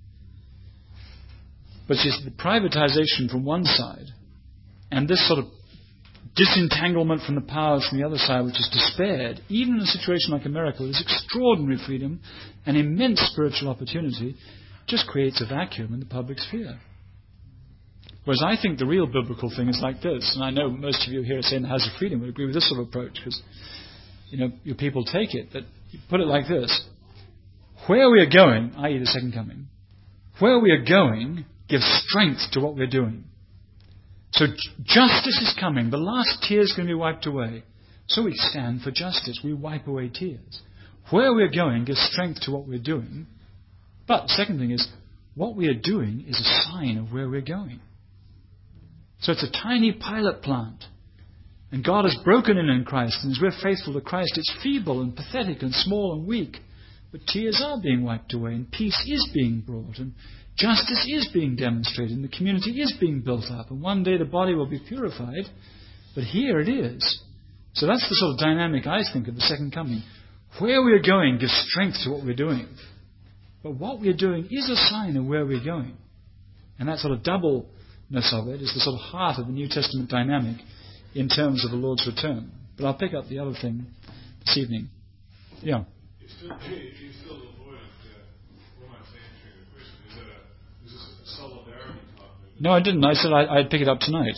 But it's the privatization from one side and this sort of disentanglement from the powers from the other side, which is despaired, even in a situation like America, where there's extraordinary freedom and immense spiritual opportunity, just creates a vacuum in the public sphere. Whereas I think the real biblical thing is like this, and I know most of you here saying the House of Freedom would agree with this sort of approach, because you know your people take it, that you put it like this: where we are going, that is the second coming, where we are going gives strength to what we're doing. So justice is coming. The last tear is going to be wiped away. So we stand for justice. We wipe away tears. Where we're going gives strength to what we're doing. But the second thing is, what we are doing is a sign of where we're going. So it's a tiny pilot plant. And God has broken in in Christ. And as we're faithful to Christ, it's feeble and pathetic and small and weak. But tears are being wiped away and peace is being brought. And justice is being demonstrated and the community is being built up. And one day the body will be purified. But here it is. So that's the sort of dynamic I think of the second coming. Where we are going gives strength to what we're doing. But what we're doing is a sign of where we're going. And that sort of doubleness of it is the sort of heart of the New Testament dynamic in terms of the Lord's return. But I'll pick up the other thing this evening. Yeah. You still, you still avoid uh, almost answering the question. Is, it a, is this a solidarity type movement? No, I didn't. I said I, I'd pick it up tonight.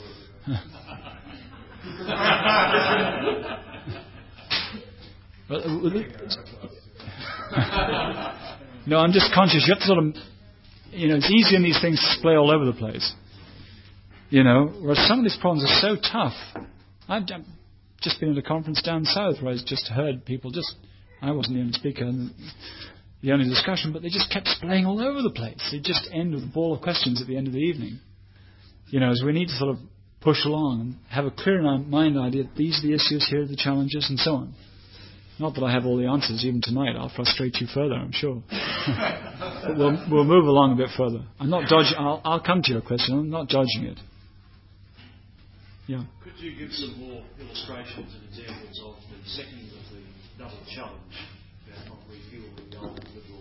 No, I'm just conscious. You have to sort of, you know, it's easy in these things to splay all over the place. You know, whereas some of these problems are so tough. I've just been at a conference down south where I just heard people just, I wasn't the only speaker, and the only discussion, but they just kept splaying all over the place. They just end with a ball of questions at the end of the evening. You know, as we need to sort of push along and have a clear in our mind idea that these are the issues, here are the challenges, and so on. Not that I have all the answers even tonight. I'll frustrate you further, I'm sure. But we'll, we'll move along a bit further. I'm not dodging. I'll, I'll come to your question. I'm not dodging it. Yeah. Could you give some more illustrations and examples of the second of the double challenge about not refueling the old liberal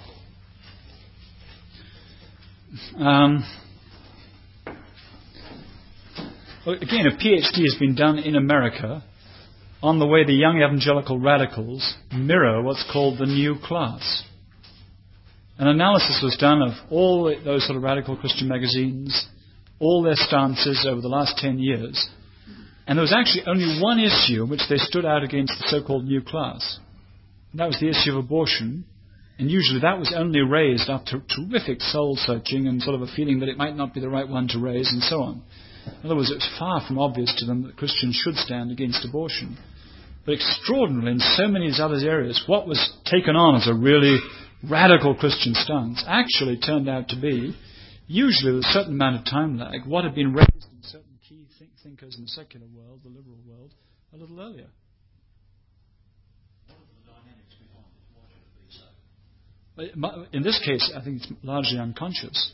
cycle? Um, well, again, a PhD has been done in America on the way the young evangelical radicals mirror what's called the new class. An analysis was done of all those sort of radical Christian magazines, all their stances over the last ten years, and there was actually only one issue in which they stood out against the so-called new class. And that was the issue of abortion, and usually that was only raised after terrific soul-searching and sort of a feeling that it might not be the right one to raise, and so on. In other words, it was far from obvious to them that Christians should stand against abortion. But extraordinarily, in so many of these other areas, what was taken on as a really radical Christian stance actually turned out to be, usually with a certain amount of time lag, what had been raised in certain key think- thinkers in the secular world, the liberal world, a little earlier. What are the dynamics behind it? Why should it be so? In this case, I think it's largely unconscious.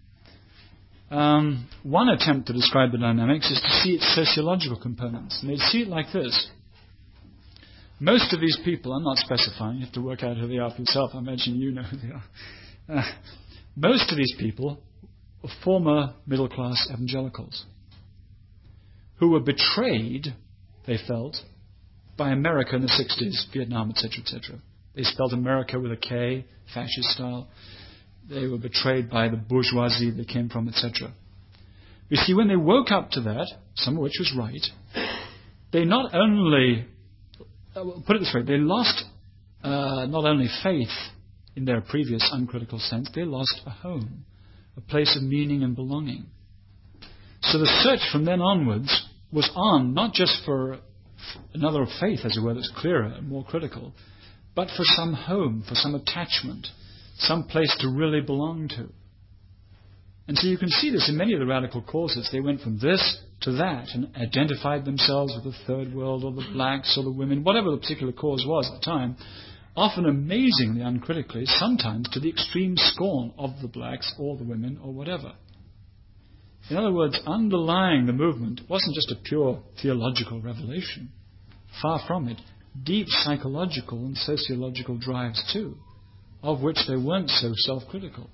Um, one attempt to describe the dynamics is to see its sociological components. And they'd see it like this. Most of these people, I'm not specifying, you have to work out who they are for yourself. I imagine you know who they are. Uh, most of these people were former middle-class evangelicals who were betrayed, they felt, by America in the sixties, Vietnam, et cetera, et cetera. They spelled America with a K, fascist style. They were betrayed by the bourgeoisie they came from, et cetera. You see, when they woke up to that, some of which was right, they not only, uh, put it this way, they lost uh, not only faith in their previous uncritical sense, they lost a home, a place of meaning and belonging. So the search from then onwards was on, not just for another faith, as it were, that's clearer and more critical, but for some home, for some attachment, some place to really belong to. And so you can see this in many of the radical causes. They went from this to that and identified themselves with the third world or the blacks or the women, whatever the particular cause was at the time, often amazingly uncritically, sometimes to the extreme scorn of the blacks or the women or whatever. In other words, underlying the movement wasn't just a pure theological revelation. Far from it. Deep psychological and sociological drives too, of which they weren't so self-critical.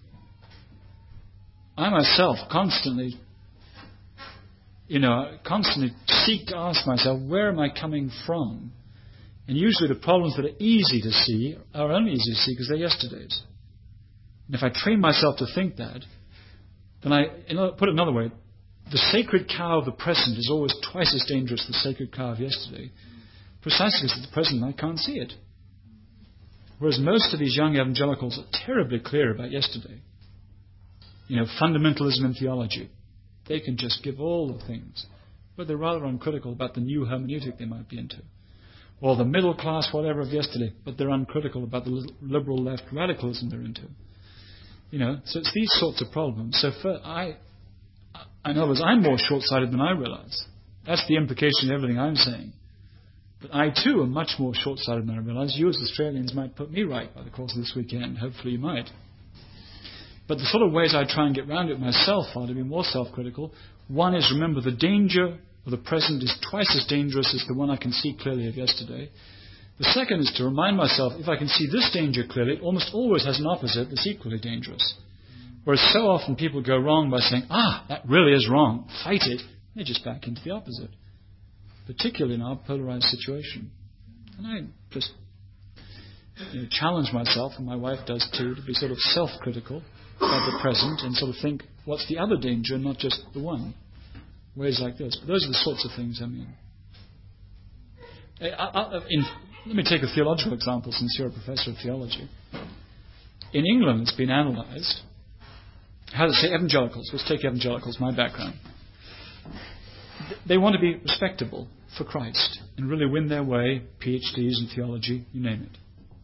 I myself constantly, you know, constantly seek to ask myself, where am I coming from? And usually the problems that are easy to see are only easy to see because they're yesterday's. And if I train myself to think that, then I, you know, put it another way, the sacred cow of the present is always twice as dangerous as the sacred cow of yesterday, precisely because at the present I can't see it. Whereas most of these young evangelicals are terribly clear about yesterday. You know, fundamentalism in theology. They can just give all the things, but they're rather uncritical about the new hermeneutic they might be into. Or the middle class whatever of yesterday, but they're uncritical about the liberal left radicalism they're into. You know, so it's these sorts of problems. So for, I, I know as I'm more short-sighted than I realize. That's the implication of everything I'm saying. But I too am much more short-sighted than I realize. You as Australians might put me right by the course of this weekend. Hopefully you might. But the sort of ways I try and get around it myself are to be more self-critical. One is, remember, the danger of the present is twice as dangerous as the one I can see clearly of yesterday. The second is to remind myself, if I can see this danger clearly, it almost always has an opposite that's equally dangerous. Whereas so often people go wrong by saying, ah, that really is wrong, fight it. They just back into the opposite. Particularly in our polarized situation. And I just you know, challenge myself, and my wife does too, to be sort of self-critical about the present and sort of think, what's the other danger, not just the one? Ways like this. But those are the sorts of things I mean. I, I, in, let me take a theological example, since you're a professor of theology. In England, it's been analysed. How to say evangelicals? Let's take evangelicals, my background. They want to be respectable for Christ and really win their way, PhDs in theology, you name it. Of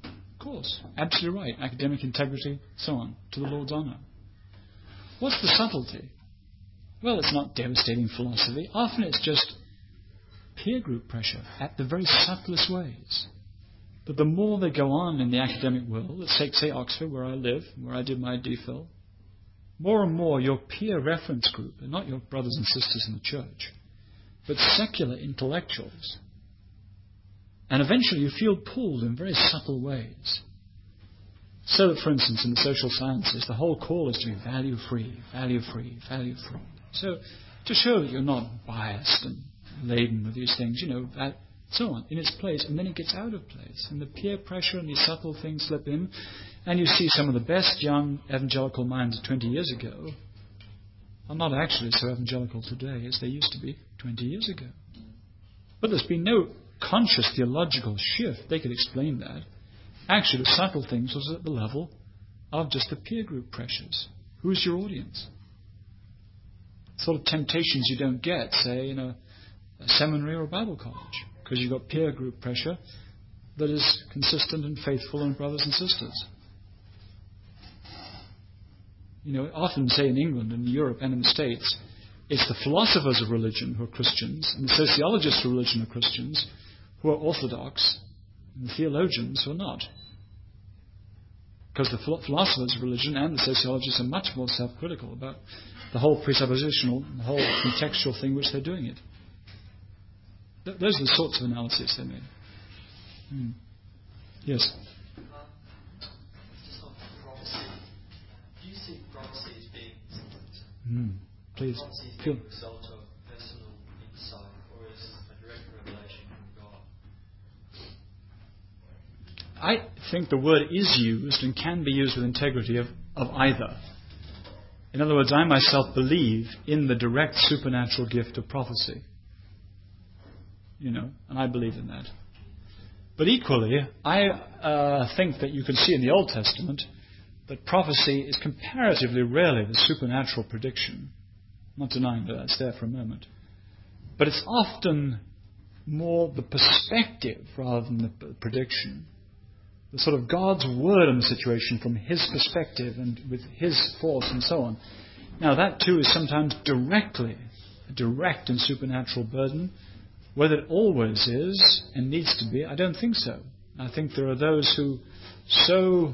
course. Absolutely right. Academic integrity, so on, to the Lord's honour. What's the subtlety? Well, it's not devastating philosophy. Often it's just peer group pressure at the very subtlest ways. But the more they go on in the academic world, let's take, say, Oxford, where I live, where I did my DPhil, more and more your peer reference group, and not your brothers and sisters in the church, but secular intellectuals. And eventually you feel pulled in very subtle ways. So that, for instance, in the social sciences, the whole call is to be value-free, value-free, value-free. So to show that you're not biased and laden with these things, you know, that, so on, in its place, and then it gets out of place. And the peer pressure and these subtle things slip in, and you see some of the best young evangelical minds of twenty years ago are not actually so evangelical today as they used to be twenty years ago. But there's been no conscious theological shift. They could explain that. Actually, the subtle things was at the level of just the peer group pressures. Who's your audience? Sort of temptations you don't get, say, in a, a seminary or a Bible college, because you've got peer group pressure that is consistent and faithful in brothers and sisters. You know, often say in England and Europe and in the States, it's the philosophers of religion who are Christians and the sociologists of religion are Christians who are orthodox and the theologians who are not. Because the philosophers of religion and the sociologists are much more self-critical about the whole presuppositional, the whole contextual thing which they're doing it. Th- those are the sorts of analyses they made. Hmm. Yes? Um, just on prophecy, do you see prophecy as being Hmm. Please. prophecy as Feel. being a result of personal insight, or is it a direct revelation from God? I think the word is used and can be used with integrity of, of either. In other words, I myself believe in the direct supernatural gift of prophecy. You know, and I believe in that. But equally, I uh, think that you can see in the Old Testament that prophecy is comparatively rarely the supernatural prediction. I'm not denying that that's there for a moment. But it's often more the perspective rather than the prediction. The sort of God's word on the situation from His perspective and with His force and so on. Now that too is sometimes directly a direct and supernatural burden. Whether it always is and needs to be, I don't think so. I think there are those who so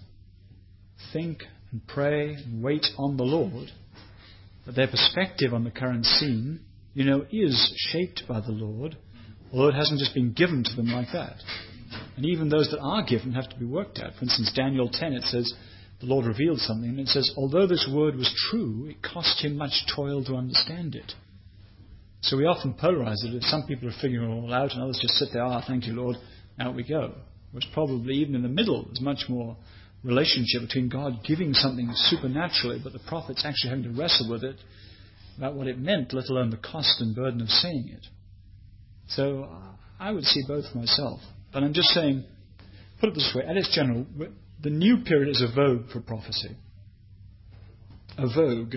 think and pray and wait on the Lord that their perspective on the current scene, you know, is shaped by the Lord, although it hasn't just been given to them like that. And even those that are given have to be worked at. For instance, Daniel ten, it says, the Lord revealed something, and it says, although this word was true, it cost him much toil to understand it. So we often polarize it. If some people are figuring it all out and others just sit there, ah, thank you, Lord, out we go. Whereas probably even in the middle, there's much more relationship between God giving something supernaturally, but the prophets actually having to wrestle with it about what it meant, let alone the cost and burden of saying it. So uh, I would see both myself. But I'm just saying, put it this way, at its general, the new period is a vogue for prophecy. A vogue.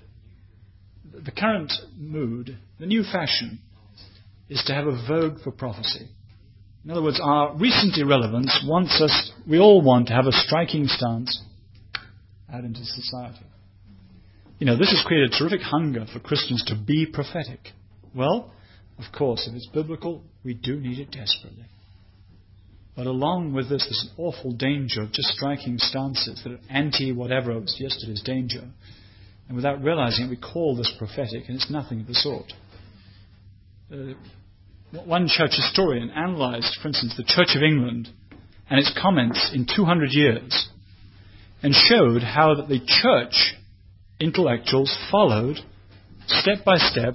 The current mood, the new fashion, is to have a vogue for prophecy. In other words, our recent irrelevance wants us, we all want to have a striking stance out into society. You know, this has created a terrific hunger for Christians to be prophetic. Well, of course, if it's biblical, we do need it desperately. But along with this, there's an awful danger of just striking stances that are anti-whatever was yesterday's danger. And without realizing it, we call this prophetic, and it's nothing of the sort. Uh, one church historian analysed, for instance, the Church of England and its comments in two hundred years, and showed how that the church intellectuals followed, step by step,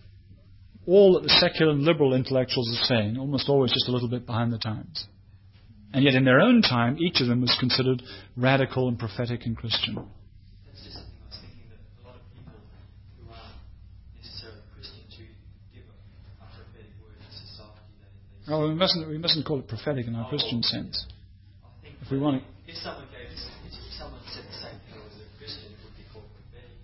all that the secular and liberal intellectuals are saying, almost always just a little bit behind the times. And yet in their own time, each of them was considered radical and prophetic and Christian. That's just something I was thinking, that a lot of people who aren't necessarily Christians who give a, a prophetic word to society. They, they Oh, we mustn't we mustn't call it prophetic in our oh, Christian sense. I think If we want to, if someone gave this, if someone said the same thing as a Christian, it would be called prophetic.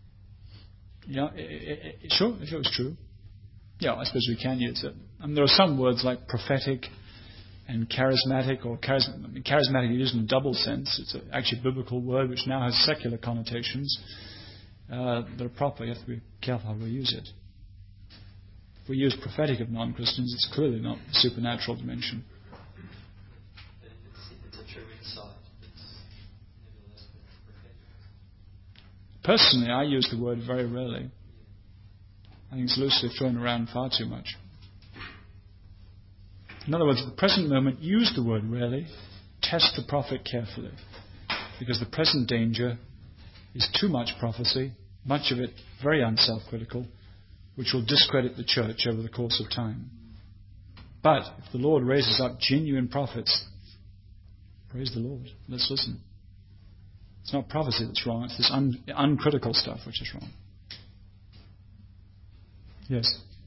yeah, it, it, it, sure, if it was true. Yeah, I suppose we can use it. And there are some words like prophetic and charismatic, or charism- I mean, charismatic used in a double sense. It's a, actually a biblical word which now has secular connotations uh, that are proper. You have to be careful how we use it. If we use prophetic of non-Christians, it's clearly not the supernatural dimension. But it's, it's a true insight. It's nevertheless prophetic. Personally, I use the word very rarely. I think it's loosely thrown around far too much. In other words, at the present moment, use the word rarely. Test the prophet carefully. Because the present danger is too much prophecy, much of it very unself-critical, which will discredit the church over the course of time. But if the Lord raises up genuine prophets, praise the Lord. Let's listen. It's not prophecy that's wrong. It's this un- uncritical stuff which is wrong. Yes?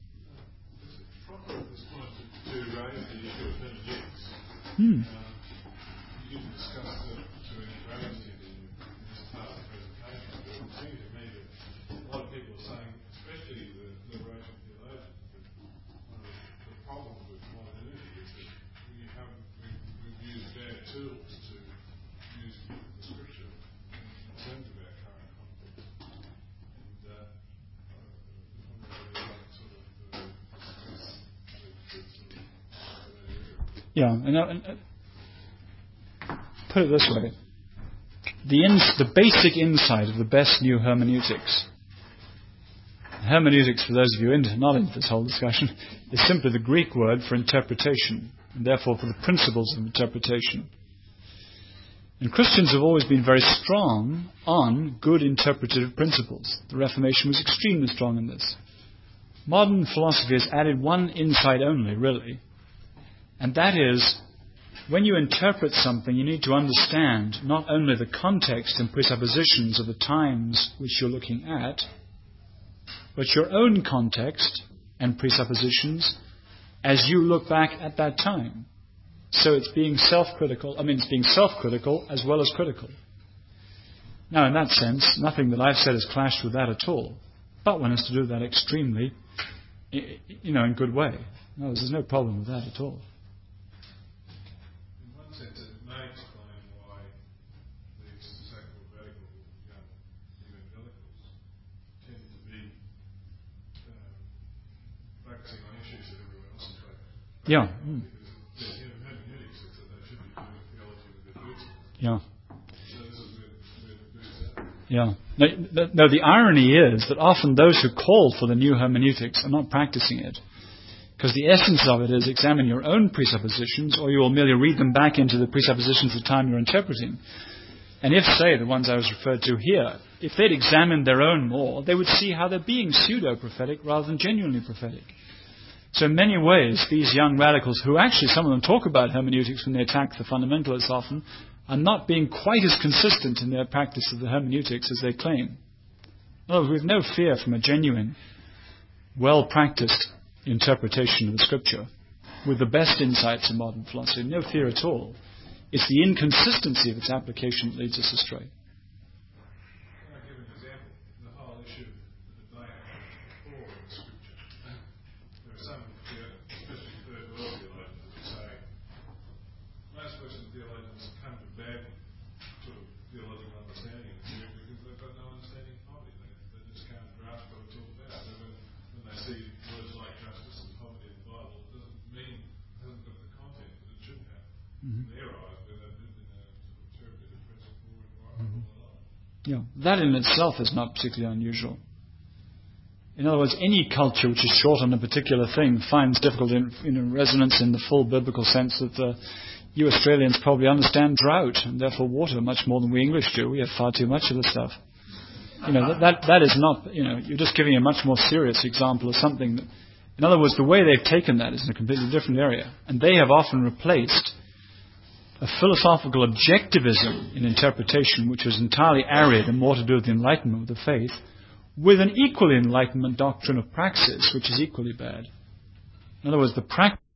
To raise the issue of hermeneutics. Hmm. Um, you didn't discuss it to any raise it in, in this part of the presentation, but it seems to me that a lot of people are saying, especially the liberation theologians, that one of the, the problems with modernity is that we haven't, we, we've used bad tools to use the scripture in terms of our current context. And uh, I wonder whether you sort of uh, discuss the, the sort of Yeah, and, uh, and uh, put it this way. The, ins- the basic insight of the best new hermeneutics, hermeneutics, for those of you into, not into this whole discussion, is simply the Greek word for interpretation, and therefore for the principles of interpretation. And Christians have always been very strong on good interpretative principles. The Reformation was extremely strong in this. Modern philosophy has added one insight only, really, and that is, when you interpret something, you need to understand not only the context and presuppositions of the times which you're looking at, but your own context and presuppositions as you look back at that time. So it's being self-critical, I mean, it's being self-critical as well as critical. Now, in that sense, nothing that I've said has clashed with that at all. But one has to do that extremely, you know, in good way. No, there's no problem with that at all. In one sense, it may explain why these so-called radical young evangelicals tend to be um, focusing on issues that everyone else is focusing on. Yeah. Mm. Because their hermeneutics is that they should be doing theology with their boots on. Yeah. So this is where, where the boots are. Yeah. No, no, the irony is that often those who call for the new hermeneutics are not practicing it. Because the essence of it is examine your own presuppositions, or you will merely read them back into the presuppositions of the time you're interpreting. And if, say, the ones I was referred to here, if they'd examined their own more, they would see how they're being pseudo-prophetic rather than genuinely prophetic. So in many ways, these young radicals, who actually some of them talk about hermeneutics when they attack the fundamentalists often, are not being quite as consistent in their practice of the hermeneutics as they claim. In other words, we have no fear from a genuine, well-practiced interpretation of the Scripture with the best insights of modern philosophy. No fear at all. It's the inconsistency of its application that leads us astray. I'll give an example. The whole issue of the debate before the Scripture. There are some, especially third world theologians, that say most Western theologians come to bad sort of theological understanding of it because they've got no understanding of it. They, they just can't grasp what it's all about. So when, when they see words like justice and poverty in the Bible, it doesn't mean it hasn't got the content that it should have. Mm-hmm. In their eyes, where they've lived in a sort of conservative, principled environment all their life. Yeah, that in itself is not particularly unusual. In other words, any culture which is short on a particular thing finds difficulty in, in resonance in the full biblical sense that uh, you Australians probably understand drought and therefore water much more than we English do. We have far too much of the stuff. You know, that, that that is not, you know, you're just giving a much more serious example of something that, in other words, the way they've taken that is in a completely different area. And they have often replaced a philosophical objectivism in interpretation, which was entirely arid and more to do with the enlightenment of the faith, with an equally enlightenment doctrine of praxis, which is equally bad. In other words, the practice